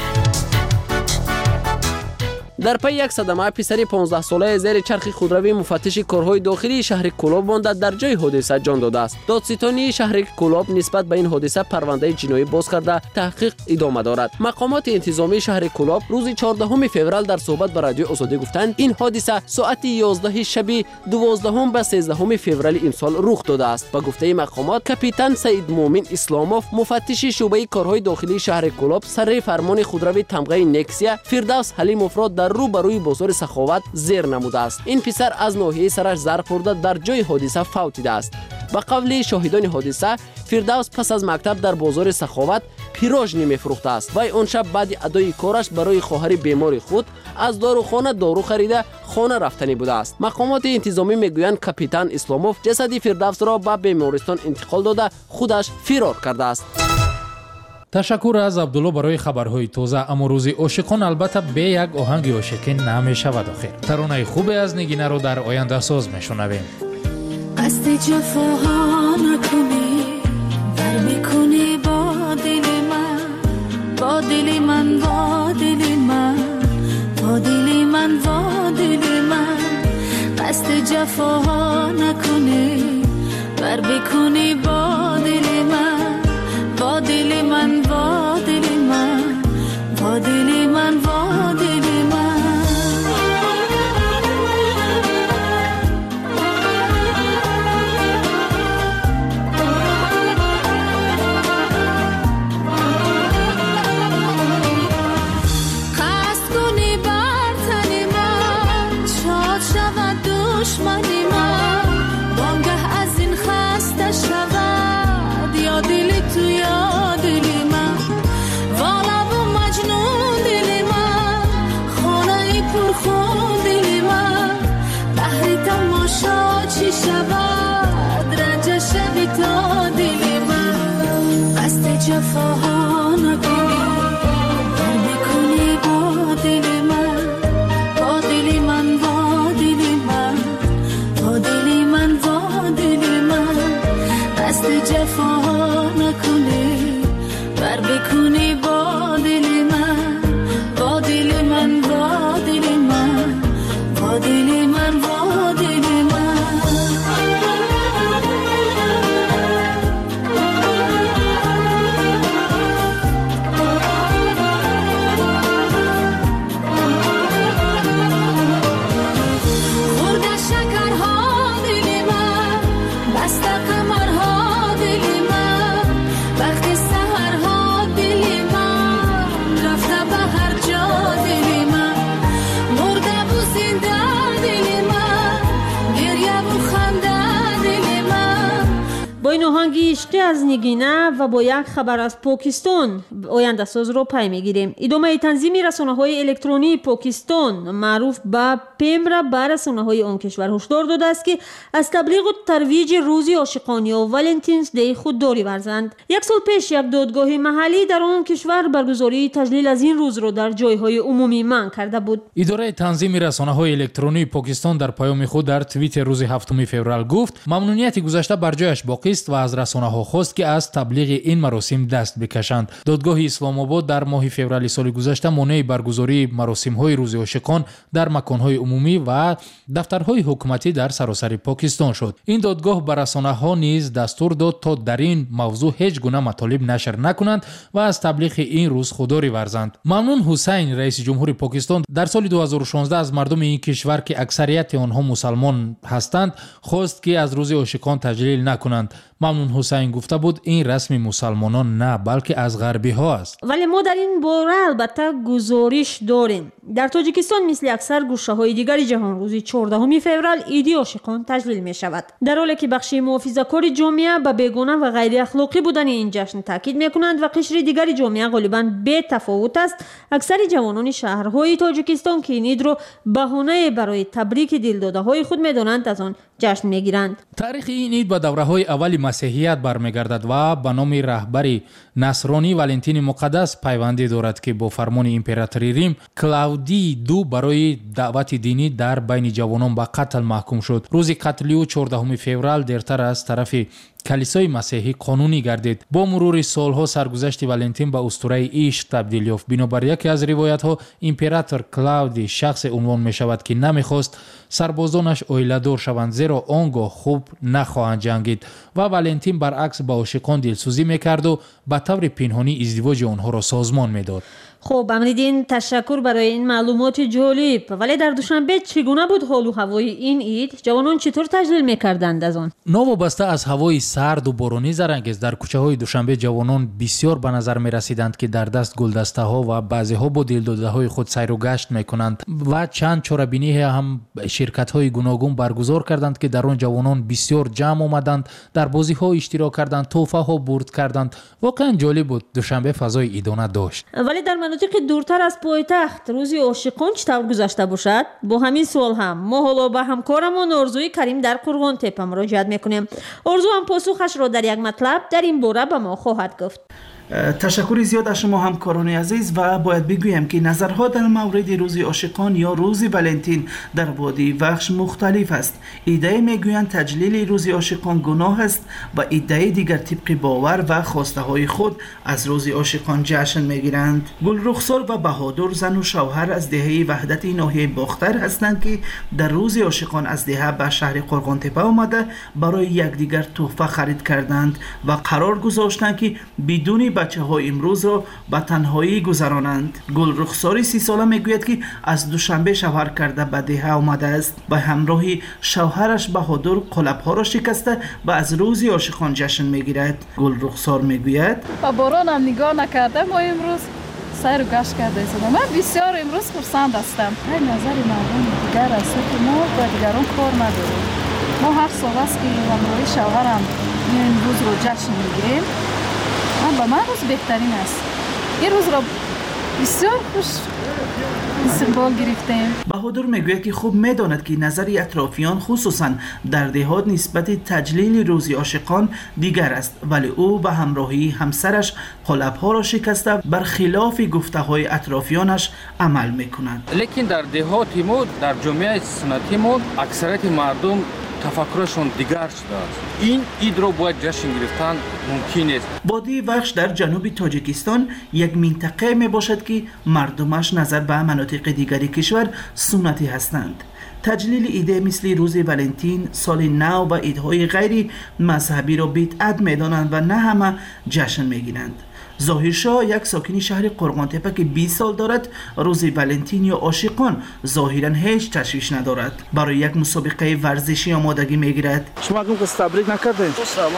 در پی یک صدمه پسری پانزده ساله زیر چرخ خودروی مفتش کارهای داخلی شهر کولاب مانده در جای حادثه جان داده است. دادستانی شهر کولاب نسبت به این حادثه پرونده جنایی باز کرده تحقیق ادامه دارد. مقامات انتظامی شهر کولاب روز چهاردهم فوریه در صحبت با رادیو آزادی گفتند این حادثه ساعت یازده شب دوازدهم به سیزدهم فوریه امسال رخ داده است. با گفته مقامات کاپیتان سعید مومن اسلاموف مفتش شعبه کارهای داخلی شهر کولاب سر فرمان خودروی تمغه نکسیا فردوس حلیموف را در روبروی بازار سخاوت زیر نموده است. این پسر از ناحیه سرش ضرب خورده در جای حادثه فوت دیده است. با قول شاهدان حادثه فردوس پس از مکتب در بازار سخاوت پیراژ نمیفروخته است. وی آن شب بعد ادای کارش برای خواهر بیمار خود از داروخانه دارو خریده خانه رفتنی بوده است. مقامات انتظامی میگویند کاپیتان اسلاموف جسد فردوس را به بیمارستان انتقال داده خودش فرار کرده است. تشکر از عبدالله برای خبرهای تازه. اما روزی عاشقان البته به یک آهنگ عاشقی نمیشود آخر. ترانه خوب از نگینه رو در آینده ساز میشنویم. قصد جفاها نکنی بر میکنی با دل من، با دل من، با دل من، با دل من، با دل من. قصد جفاها نکنی بر بکنی با دل من، با دل من، با دل من، با دل من، با دل من. قصد کنی بر تن من شاد شود دشمنی من، وانگه از این خسته شود یا دل تو یا دل من. والا و مجنون دل من، خانه پرخون دل من. بحر تماشا چی شود رنج شبی تا دل من. قصد جفاها نکنی بر بکنی با دل من، با دل من، با دل من، با دل من، با دل من. قصد جفاها نکنی بر بکنی با دل من، با دل من، با دل من، با دل من، با دل من. خورده شکرها دل من، بسته قمرها دل من. وقت سحرها دل من، رفته به هر جا دل من. مرده و زنده دل من، گریه و خنده دل من. با این آهنگی عشقی از نگینه و با یک خبر از پاکستان آینده ساز رو پی میگیریم. ادامه تنظیم رسانه های الکترونی پاکستان معروف به پیم را بر رسانه های آن کشور هشدار داده است که از تبلیغ و ترویج روز عاشقانه و ولنتینز دی خودداری ورزند. یک سال پیش یک دادگاه محلی در آن کشور برگزاری تجلیل از این روز را در جایهای عمومی منع کرده بود. اداره تنظیم رسانه های الکترونی پاکستان در پیام خود در توییت روز هفتم فوریه گفت ممنونیت گذشته بر جایش باقی است و از رسانه ها خواست که از تبلیغ این مراسم دست بکشند. دادگاه اسلام آباد در ماه فوریه سال گذشته مانع برگزاری مراسم های روز عاشقان در مکان های عمومی و دفترهای حکومتی در سراسر پاکستان شد. این دادگاه بر رسانه ها نیز دستور داد تا در این موضوع هیچ گونه مطالب نشر نکنند و از تبلیغ این روز خودداری ورزند. ممنون حسین رئیس جمهور پاکستان در سال دو هزار و شانزده از مردم این کشور که اکثریت آنها مسلمان هستند خواست که از روز عاشقان تجلیل نکنند. ممنون حسین گفته بود این رسم مسلمانان نه بلکه از غربی ها است. ولی ما در این باره البته گزارش داریم. در تاجیکستان مثل اکثر گوشه های دیگر جهان روز چهاردهم فوریه عید عاشقان تجلیل می شود. در حالی که بخش محافظه‌کار جامعه به بیگانه و غیر اخلاقی بودن این جشن تاکید می کنند و قشر دیگر جامعه غالبا بی تفاوت است، اکثر جوانان شهرهای تاجیکستان که این عید را بهانه برای تبریک دلداده های خود می دانند از آن جشن می گیرند. تاریخ این عید به دوره های اول مسیحیت برمیگردد و به نام رهبری نصرانی ولنتین مقدس پیوندی دارد که با فرمان امپراتوری ریم کلاودی دو برای دعوت دینی در بین جوانان به قتل محکوم شد. روز قتل او چهاردهم فوریه دیرتر از طرف کلیسای مسیحی قانونی گردید. با مرور سالها سرگذشت ولنتین به اسطوره عشق تبدیل یافت. بنابر یکی از روایت ها امپراتور کلاودی شخص عنوان می شود که نمیخواست سربازانش اویلادور شوند زیرا آنگاه خوب نخواهند جنگید و ولنتین برعکس با عاشقان دلسوزی میکرد و به طور پنهانی ازدواج آنها را سازمان میداد. خب امریدین تشکر برای این معلومات جالب. ولی در دوشنبه چگونه بود حال و هوای این عید؟ جوانان چطور تجلیل میکردند از آن؟ نوابسته از هوای سرد و بارانی زرانگیز در کوچه های دوشنبه جوانان بسیار به نظر می رسیدند که در دست گلدسته ها و بعضی ها با دلداده های خود سیر و گشت می کنند و چند چاره‌بینی هم شرکت های گوناگون برگزار کردند که در آن جوانان بسیار جمع آمدند، در بازی ها اشتراک کردند، تحفه ها برد کردند. واقعا جالب بود. دوشنبه فضای عیدانه داشت. ولی در مناطق دورتر از پایتخت روزی عاشقان چطور گذشته باشد؟ با همین سوال هم ما حالا به همکارمون آرزوی کریم در قرغان تپه مراجعه میکنیم. آرزو هم پاسخش را در یک مطلب در این باره به ما خواهد گفت. تشکر زیاد از شما همکاران عزیز و باید بگویم که نظرها در مورد روز عاشقان یا روز ولنتین در وادی وخش مختلف است. ایده میگویند تجلیل روز عاشقان گناه است و ایده دیگر طبق باور و خواسته های خود از روز عاشقان جشن میگیرند. گل رخسار و بهادر زن و شوهر از دهه وحدت ناحیه باختر هستند که در روز عاشقان از دهه به شهر قرغان تپه آمده برای یکدیگر تحفه خرید کردند و قرار گذاشتند که بدون بچه های امروز را به تنهایی گذرانند. گل رخساری سی ساله میگوید که از دوشنبه شوهر کرده به دهه آمده است. به همراهی شوهرش بهادر قلب ها را شکسته و از روز عاشقان جشن میگیرد. گل رخسار میگوید با باران هم نگاه نکرده ما امروز سیر و گشت کرده است. من بسیار امروز خرسند هستم. های نظر مردم دیگر است که ما با دیگران کار نداریم. ما هر سال است که همراهی شوهرم این روز رو جشن میگیریم. با من روز بهترین است. این روز را بسیار خوش استقبال گرفتیم. بهادر میگوید که خوب میداند که نظر اطرافیان خصوصا در دهات نسبت تجلیل روز عاشقان دیگر است، ولی او به همراهی همسرش قلب‌ها را شکسته بر خلاف گفته های اطرافیانش عمل میکند. لیکن در دهات ما در جامعه سنتی ما اکثریت مردم تفکرشون دیگر شده است. این عید رو باید جشن گرفتن ممکن است. وادی وخش در جنوب تاجیکستان یک منطقه می باشد که مردمش نظر به مناطق دیگری کشور سنتی هستند. تجلیل ایده مثل روز ولنتین، سال نو و ایدهای غیر مذهبی را بدعت می دانند و نه همه جشن می گیرند. ظاهرشاه یک ساکن شهر قرغان تپه که بیست سال دارد روز ولنتین یا عاشقان ظاهرا هیچ تشویش ندارد. برای یک مسابقه ورزشی آمادگی میگیرد. شما اگه کس تبریک نکردین؟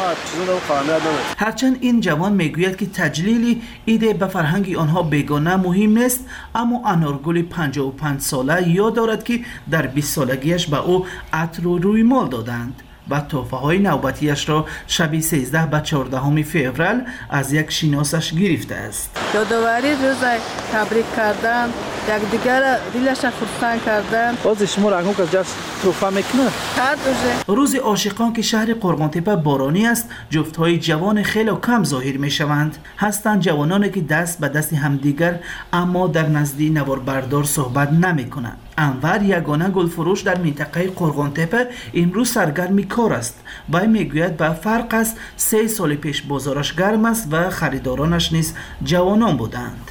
هرچند این جوان میگوید که تجلیل ایده به فرهنگ آنها بیگانه مهم نیست، اما انارگل پنجاه و پنج ساله یاد دارد که در بیست سالگیش به او عطر و رویمال دادند و تحفه های نوبتیش را شب سیزده به چهاردهم فوریه از یک شناسش گرفته است. یادآوری روز تبریک کردن، یک دیگر دلش خرسند کردن. باز شما را اگه جشن تحفه میکنه؟ روز عاشقان که شهر قرغان تپه بارانی است، جفت های جوان خیلی کم ظاهر می شوند. هستند جوانانی که دست به دست همدیگر اما در نزد نوار بردار صحبت نمی کنند. انور یگانه گلفروش در منطقه قرغان تپه امروز سرگرم کار است. وی میگوید به فرق از سه سال پیش بازارش گرم است و خریدارانش نیز جوانان بودند.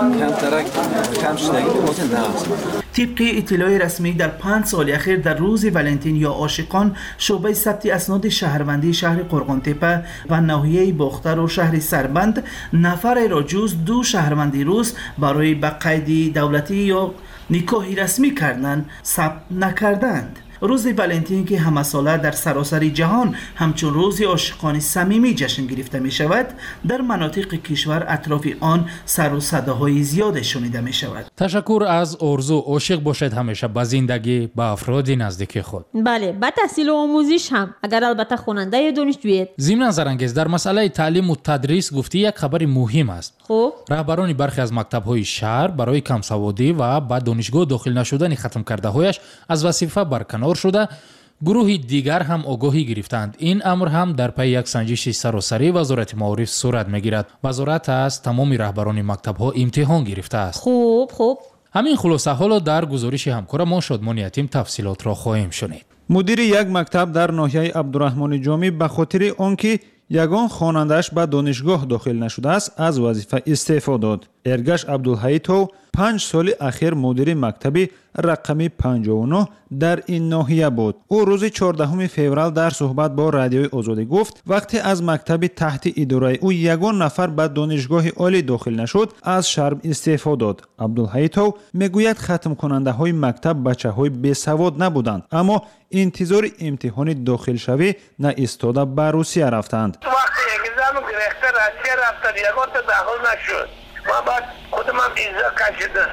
طبق اطلاع رسمی در پنج سال اخیر در روز ولنتین یا عاشقان شعبه ثبت اسناد شهروندی شهر قرغان تپه و ناحیه باختر و شهر سربند نفر را جز دو شهروندی روز برای به قید دولتی یا نکاحی رسمی کردن ثبت نکردند. روز ولنتین که همه ساله در سراسر جهان همچون روز عاشقان صمیمی جشن گرفته می شود، در مناطق کشور اطراف آن سر و صداهای زیاد شنیده می شود. تشکر از آرزو. عاشق باشد همیشه به زندگی، به افراد نزدیک خود. بله، با تحصیل و آموزش هم، اگر البته خواننده دانشجویید. ضمن زرانگیز در مسئله تعلیم و تدریس گفتی یک خبر مهم است. خب رهبران برخی از مکتب‌های شهر برای کم سوادی و با دانشگاه داخل نشدن ختم کرده هایش از وظیفه برکنار شده، گروهی دیگر هم آگاهی گرفتند. این امر هم در پی یک سنجش سراسری وزارت معارف صورت میگیرد. وزارت از تمام رهبران مکتب‌ها امتحان گرفته است. خوب خوب همین خلاصه حالا در گزارش همکار ما شادمان یتیم تفصیلات را خواهیم شنید. مدیر یک مکتب در ناحیه عبدالرحمن جامی به خاطر آنکه یگان خواننده‌اش به دانشگاه داخل نشده است از وظیفه استعفا داد. ارگش عبدالحییتو پنج سال اخیر مدیر مکتب رقم پنجاه و نه در این ناحیه بود. او روز چهاردهم فوریه در صحبت با رادیوی آزادی گفت وقتی از مکتب تحت اداره او یگان نفر به دانشگاه عالی داخل نشد از شرم استعفا داد. عبدالحییتو میگوید ختم کننده های مکتب بچه های بیسواد نبودند اما انتظار امتحان داخل شوی نه ایستاده به روسیه رفتند. وقتی اگزم گرفته روسیه رفتند یگان تا داخل نشد. ما بعد خودم هم ویزا کشیدم.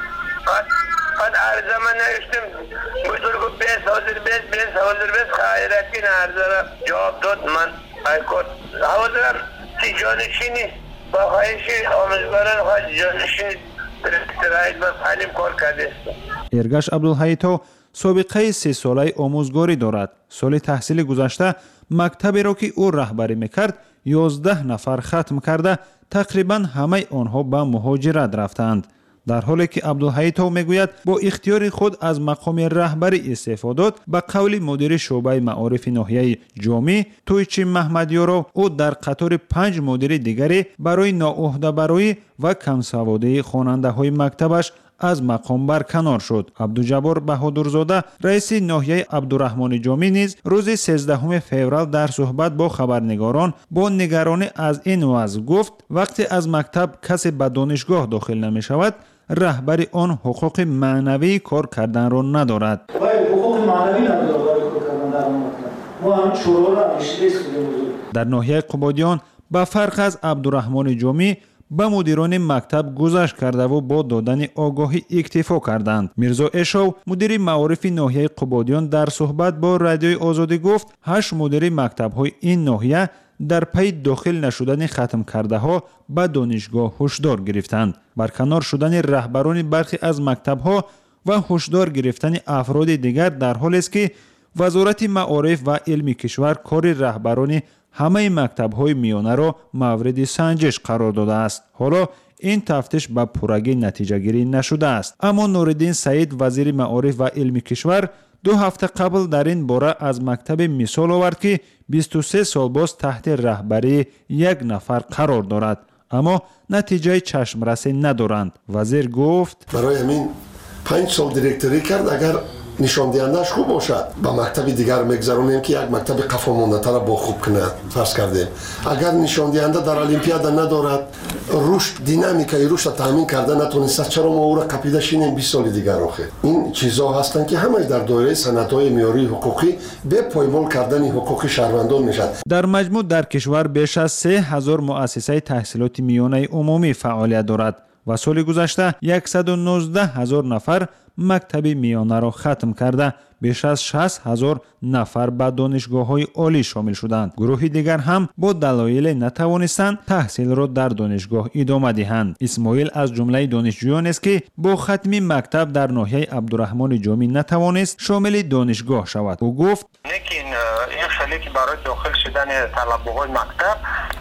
بعد بعد عرضه من نوشتم بزرگ بیس حاضر بیس بیس حاضر بیس خیرکی عرضه جواب داد من ایکوت حاضرم سی جانشینی با خواهش آموزگاران خواهش جانشینی درسترائیل من فعلیم کار کرده است. ارگش عبدالحییتو سابقه سه ساله آموزگاری دارد. سال تحصیل گذشته مکتبی را که او رهبری میکرد یازده نفر ختم کرده تقریبا همه آنها به مهاجرت رفتند. در حالی که عبدالحییتو میگوید با اختیار خود از مقام رهبری استعفا داد به قول مدیر شعبه معارف ناحیه جامی تویچی محمدیارو او در قطار پنج مدیر دیگری برای ناعهده بروی و کم سوادی خواننده های مکتبش از مقام برکنار شد. عبدالجبار بهادرزاده رئیس ناحیه عبدالرحمن جامی نیز روز سیزدهم فوریه در صحبت با خبرنگاران با نگرانی از این وضع گفت وقتی از مکتب کسی به دانشگاه داخل نمی شود رهبر آن حقوق معنوی کار کردن را ندارد. حقوق معنوی ندارد کار کردن در آن مکتب. ما هم شروع را نشریست در ناحیه قبادیان به فرق از عبدالرحمن جامی به مدیران مکتب گذشت کرده و با دادن آگاهی اکتفا کردند. میرزا اشاو مدیر معارف ناحیه قبادیان در صحبت با رادیوی آزادی گفت هشت مدیر مکتب های این ناحیه در پی داخل نشدن ختم کرده ها به دانشگاه هشدار گرفتند. برکنار شدن رهبران برخی از مکتب ها و هشدار گرفتن افراد دیگر در حالی است که وزارت معارف و علم کشور کار رهبران همه مکتب های میانه را مورد سنجش قرار داده است. حالا این تفتیش به پورگی نتیجه گیری نشده است. اما نورالدین سعید وزیر معارف و علم کشور دو هفته قبل در این باره از مکتب مثال آورد که بیست و سه سال باز تحت رهبری یک نفر قرار دارد اما نتیجه چشم رسی ندارند. وزیر گفت برای همین پنج سال دیرکتوری کرد اگر نشان دهنده‌اش خوب باشد با مکتب دیگر میگذرونیم که یک مکتب قفا مانده را با خوب کنه فرض کردیم. اگر نشان دهنده در المپیاد ندارد رشد دینامیکای رشد تامین کرده نتونست چرا ما او را قپیده شینیم بیست سال دیگر آخه. این چیزا هستند که همه در دایره سندهای معیاری حقوقی به پایمال کردن حقوق شهروندان میشد. در مجموع در کشور بیش از سه هزار مؤسسه تحصیلات میانه عمومی فعالیت دارد و سال گذشته صد و نوزده هزار نفر مکتب میانه را ختم کرده بیش از شصت هزار نفر به دانشگاه‌های عالی شامل شدند. گروهی دیگر هم با دلایل نتوانستند تحصیل را در دانشگاه ادامه دهند. اسماعیل از جمله دانشجویان است که با ختم مکتب در ناحیه عبدالرحمن جامی نتوانست شامل دانشگاه شود. او گفت لیکن یک سالی که برای داخل شدن طلبه‌های مکتب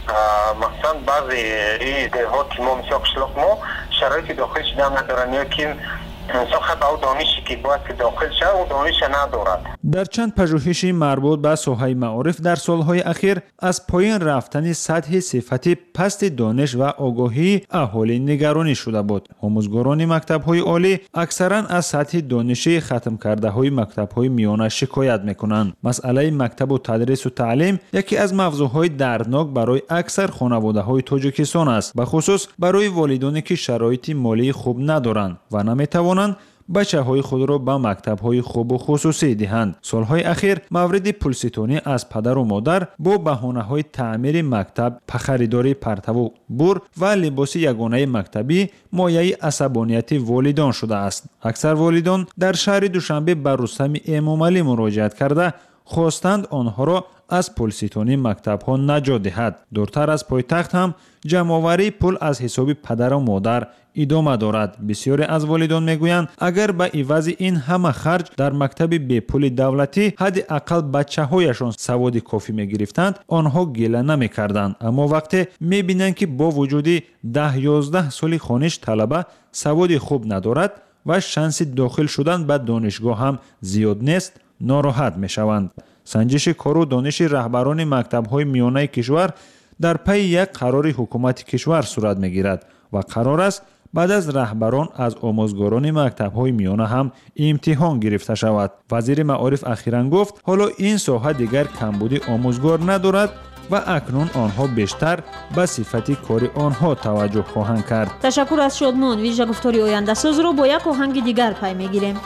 مثلا بعضی دهات ما مثل قشلاق ما شرایط داخل شدن ندارن یا که انسان خط او دانشی که باید که داخل شد و دانش ندارد. در چند پژوهشی مربوط به ساحه معارف در سالهای اخیر از پایین رفتن سطح صفتی پست دانش و آگاهی اهالی نگرانی شده بود. آموزگاران مکتب‌های عالی اکثرا از سطح دانشی ختم کرده های مکتب‌های میانه شکایت میکنند. مسئله مکتب و تدریس و تعلیم یکی از موضوعهای دردناک برای اکثر خانواده‌های تاجیکستان است، به خصوص برای والدانی که شرایط مالی خوب ندارند و نمیتوانند بچه های خود را به مکتب های خوب و خصوصی دهند. سالهای اخیر مورد پولستانی از پدر و مادر با بهانه های تعمیر مکتب، خریداری پرتو و بور و لباس یگانه مکتبی مایه عصبانیت والدان شده است. اکثر والدان در شهر دوشنبه به رستم امامعلی مراجعت کرده خواستند آنها را از پولستانی مکتب ها نجات دهد. دورتر از پایتخت هم جمع‌آوری پول از حساب پدر و مادر ادامه دارد. بسیاری از والدان میگویند اگر به عوض این همه خرج در مکتب بی پول دولتی حداقل بچه‌هایشان سواد کافی میگرفتند آنها گله نمیکردند. اما وقتی میبینند که با وجود ده یازده سال خوانش طلبه سواد خوب ندارد و شانس داخل شدن به دانشگاه هم زیاد نیست ناراحت میشوند. سنجش کار و دانش رهبران مکتب‌های میانه کشور در پی یک قرار حکومت کشور صورت میگیرد و قرار است بعد از رهبران از آموزگاران مکتب‌های میانه هم امتحان گرفته شود. وزیر معارف اخیراً گفت حالا این ساحه دیگر کمبود آموزگار ندارد و اکنون آنها بیشتر به صفت کار آنها توجه خواهند کرد. تشکر از شادمان. ویژه گفتاری آینده ساز رو با یک آهنگ دیگر پی میگیریم.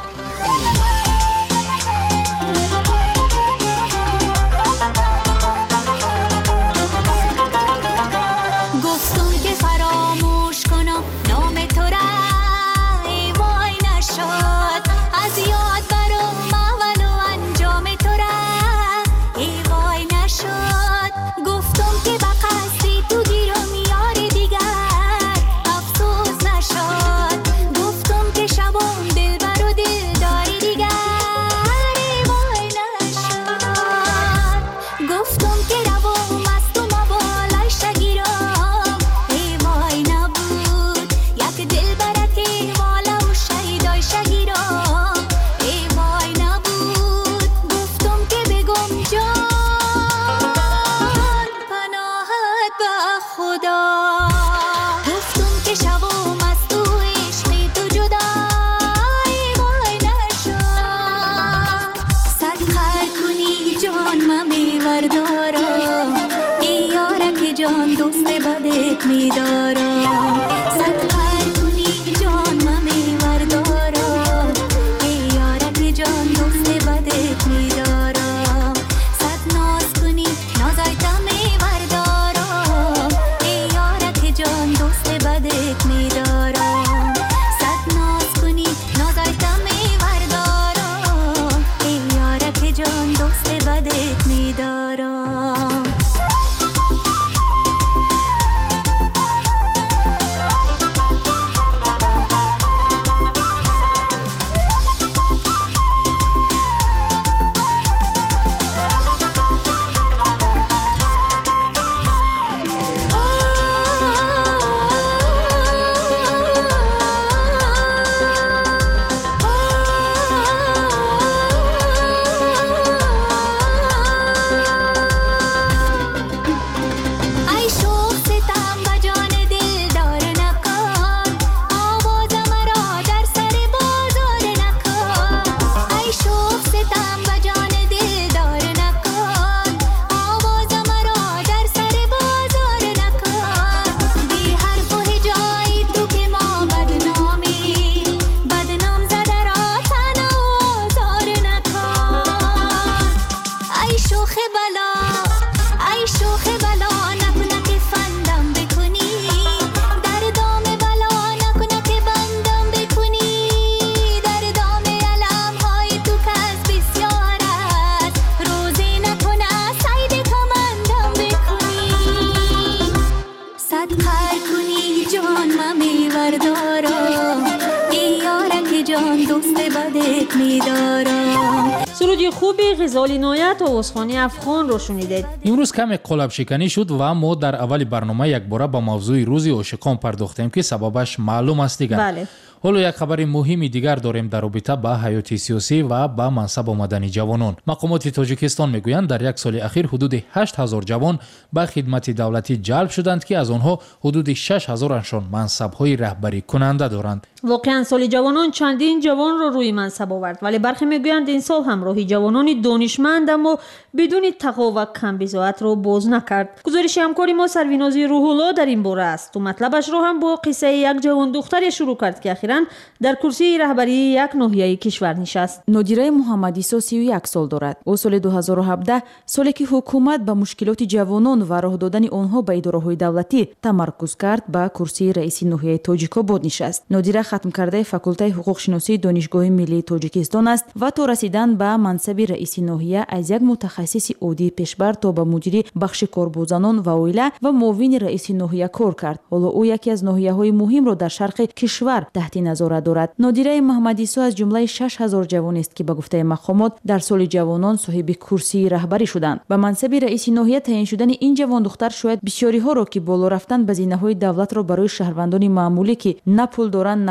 سرودی خوبی غزال عنایت و عثمانی افغان رو شنیدید. امروز کم قالب شکنی شد و ما در اول برنامه یک باره به موضوع روز عاشقان پرداختیم که سببش معلوم است دیگر. بله. حالا یک خبر مهمی دیگر داریم در رابطه با حیات سیاسی و با منصب آمدن جوانان. مقامات تاجیکستان میگویند در یک سال اخیر حدود هشت هزار جوان به خدمت دولتی جلب شدند که از آنها حدود شش هزارشان منصب‌های رهبری کننده دارند. واقعا سال جوانان چندین جوان رو روی منصب آورد، ولی برخی میگویند این سال هم راهی جوانان دانشمند اما بدون تقوا و کم بضاعت رو باز نکرد. گزارش همکاری ما سروینازی روح الله در این باره است و مطلبش رو هم با قصه یک جوان دختری شروع کرد که اخیراً در کرسی رهبری یک ناحیه کشور نشست. نادیره محمدیسا سی و یک سال دارد. او سال دو هزار و هفده سالی که حکومت به مشکلات جوانان و راه دادن آنها به اداره‌های دولتی تمرکز کرد به کرسی رئیس ناحیه تاجیکاباد نشست. نادیره ختم کرده فاکولته حقوق شناسی دانشگاه ملی تاجیکستان است و تا رسیدن به منصب رئیس ناحیه از یک متخصص عادی پیشبر تا به مدیر بخش کاربوزنان و اویله و معاون رئیس ناحیه کار کرد. حالا او یکی از ناحیه‌های مهم را در شرق کشور تحت نظارت دارد. نادیره محمدیسا از جمله شش هزار جوان است که به گفته مقامات در سال جوانان صاحب کرسی رهبری شدند. به منصب رئیس ناحیه تعیین شدن این جوان دختر شاید بسیاری ها را که بالا رفتن به زینه‌های دولت را برای شهروندان معمولی که نه پول دارند نه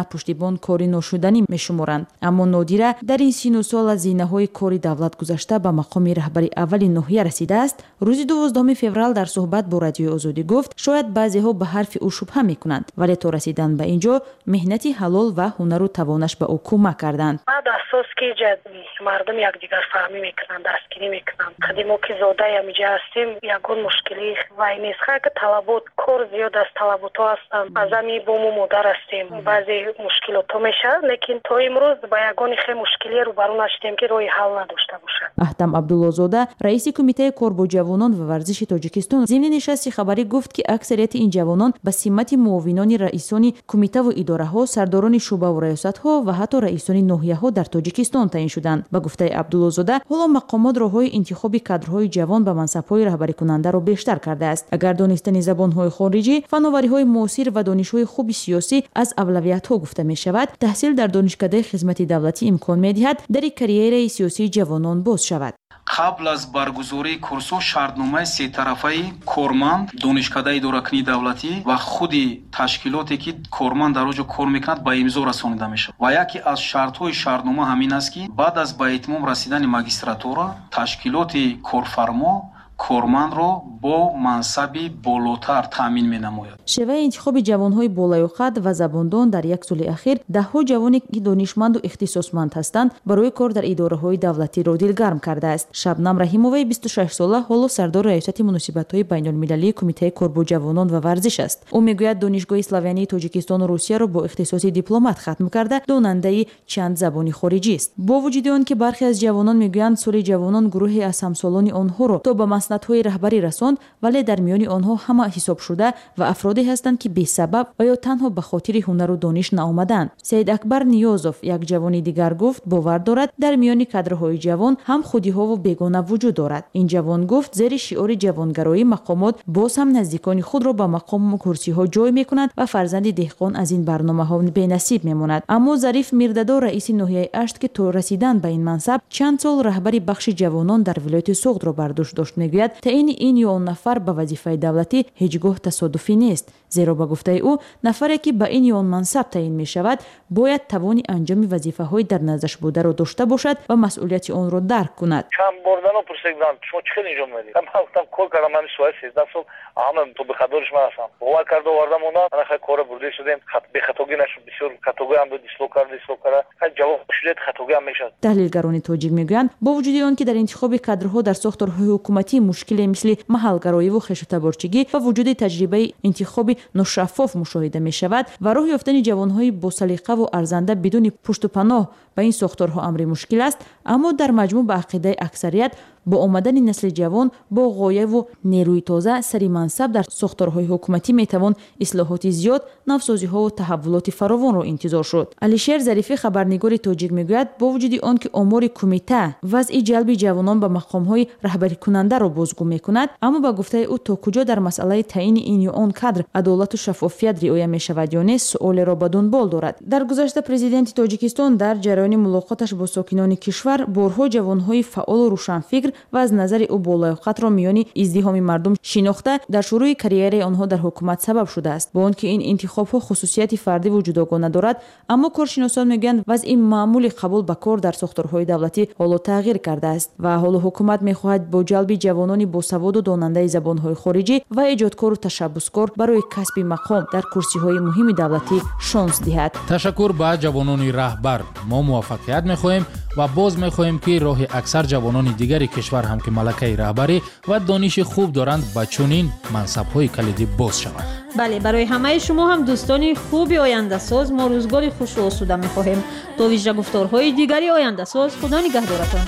پشتیبان کاری ناشدنی میشمارند. اما نادیره در این سین و سال از زینه‌های کاری دولت گذشته به مقام رهبری اول ناحیه رسیده است. روز دوازدهم فوریه در صحبت با رادیوی آزادی گفت شاید بعضی‌ها به حرف او شبهه میکنند، ولی تا رسیدن به اینجا مهنتی حلال و هنر و توانش به او کمک کردند. بعد اساس که مردم یکدیگر فهمی میکنند، دستگیری میکنند. خودی ما که زاده اینجا هستیم یگان مشکلی وای نیست که طلبات کار زیاد است، طلبات ها هستند. از همین بوم و مادر هستیم، بعضی مشکلات ها میشه، لیکن تا امروز با یگان خیلی مشکلی رو برون نشدیم که روی حل نداشته باشه. احتم عبدالله‌زاده رئیس کمیته کار با جوانان و ورزش تاجیکستان ضمن نشست خبری گفت که اکثریت این جوانان به سمت معاونان رئیسان کمیته و اداره ها، سرداران شعبه و ریاست ها و حتی رئیسان ناحیه ها در تاجیکستان تعیین شدند. به گفته عبدالله‌زاده حالا مقامات راههای انتخاب کادرهای جوان به منصب‌های رهبری کننده را بیشتر کرده است. اگر دانستن زبان‌های خارجی، فناوری‌های معاصر و دانش‌های خوب سیاسی از اولویت‌ها گفته می‌شود، تحصیل در دانشکده خدمت دولتی امکان می‌دهد در کارییر سیاسی جوانان باز شود. قبل از برگزاری کورسو شرطنامه سه طرفه کارمند، دانشکده اداره‌کنی دولتی و خود تشکیلاتی که کارمند در اوج کار میکند به امضا رسانیده میشود و یکی از شرط‌های شرطنامه همین است که بعد از به اتمام رسیدن ماجستراتورا تشکیلات کارفرما کارمند را با منصبی بالاتر تامین می‌نماید. شیوه انتخاب جوان‌های بالای قد و زباندان در یک سال اخیر ده‌ها جوانی که دانشمند و اختصاصمند هستند برای کار در اداره‌های دولتی را دلگرم کرده است. شبنم رحیموی بیست و شش ساله حالا سردار ریاست مناسبت‌های بین‌المللی کمیته کار با جوانان و ورزش است. او میگوید دانشگاه اسلاویانی تاجیکستان و روسیه را با اختصاص دیپلمات ختم کرده داننده چند زبانی خارجی است. با وجود آن که برخی از جوانان میگویند سال جوانان گروهی از همسالان آنها را تا به مسندهای رهبری رساند، ولی در میان آنها همه حساب شده و افرادی هستند که بی سبب و یا تنها به خاطر هنر و دانش نآمدند. سید اکبر نیازوف یک جوانی دیگر گفت باور دارد در میان کادرهای جوان هم خودی‌ها و بیگانه وجود دارد. این جوان گفت زیر شعار جوانگرایی مقامات باز هم نزدیکان خود را به مقام و کرسی‌ها جای می‌کنند و فرزند دهقان از این برنامه‌ها بی‌نصیب می‌ماند. اما ظریف میردادو رئیس ناحیه اشت که تا رسیدن به این منصب چند سال رهبری بخش جوانان در ولایت سوغد را برداشت داشت میگوید تعیین این یا آن نفر به وظیفه دولتی هیچگاه تصادفی نیست، زیرا به گفته او نفری که به این یا آن منصب تعیین می شود باید توان انجام وظیفه های در نظرش بوده را داشته باشد و مسئولیت آن را درک کند. چند بردن و پرسیدن شما چه خیلی انجام میدید؟ من گفتم کار کردم، من سوال سیزده سال همه تو به خاطرش من هستم. باور کرد آوردم اونا، من خیلی کار برده شدیم، خط به خطاگی نشد، بسیار خطاگی هم بود، دیسلو کرد دیسلو کرد، خیلی جواب شدید خطاگی هم میشد. تحلیلگران تاجیک میگویند با وجود آن که در انتخاب کادرها در ساختارهای حکومتی مشکلی مثل محلگرایی و خشونت‌بارچگی و وجود تجربه انتخابی ناشفاف مشاهده می شود و راه یافتن جوانهای با سلیقه و ارزنده بدون پشت و پناه به این ساختارها امر مشکل است، اما در مجموع به عقیده اکثریت با آمدن نسل جوان با غایه و نیروی تازه سری منصب در ساختارهای حکومتی می توان اصلاحات زیاد، نوسازی‌ها و تحولات فراوان را انتظار شد. علیشیر ظریفی خبرنگار تاجیک میگوید با وجود آنکه آمار کمیته وضع جلب جوانان به مقام‌های رهبری کننده را بازگو می‌کند، اما با گفته او تا کجا در مسئله تعیین این یا آن کادر عدالت و شفافیت رعایت می‌شود یا نیست سؤال را به دنبال دارد. در گذشته پرزیدنت تاجیکستان در جریان ملاقاتش با ساکنان کشور بارها جوان‌های فعال و روشنفکر و از نظر او بالایقت را میان ازدحام مردم شناخته در شروع کریر آنها در حکومت سبب شده است. با آنکه این انتخاب‌ها خصوصیت فردی و جداگانه دارد، اما کارشناسان میگویند وضع معمول قبول به کار در ساختارهای دولتی حالا تغییر کرده است و حالا حکومت می‌خواهد با جلب جوانان باسواد و داننده زبان‌های خارجی و ایجادکار و تشبثکار برای کسب مقام در کرسی‌های مهم دولتی شانس دهد. تشکر به جوانان رهبر. ما موفقیت می‌خواهیم و باز می‌خواهیم که راه اکثر جوانان دیگری کشور هم که ملکه رهبری و دانش خوب دارند با چنین منصب‌های کلیدی باز شوند. بله، برای همه شما هم دوستان خوبی آینده ساز ما روزگاری خوش و آسوده می‌خواهیم. تا ویژه گفتارهای دیگری آینده ساز، خدا نگهدارتان.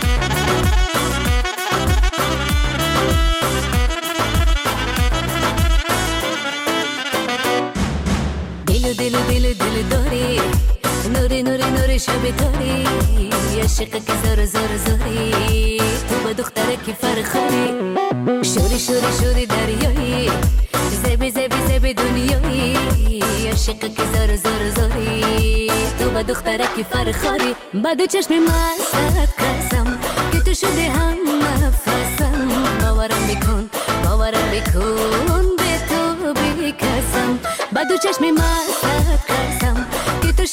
دل دل دل دل داری نوری نوری نوری شب تاری عشق که زار زار زاری تو با دختره که فرخاری شوری شوری شوری دریایی زبی زبی زبی دنیایی عشق که زار زار زاری تو با دختره که فرخاری با دو چشم مستت قسم که تو شده هم نفسم باورم بکن باورم بکن به تو بکسم با دو چشم مستت قسم که تو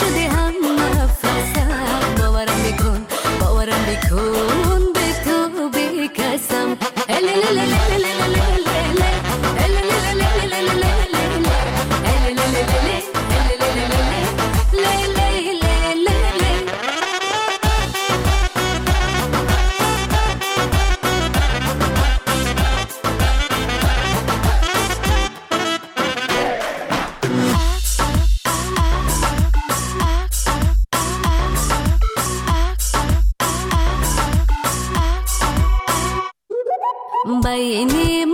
بین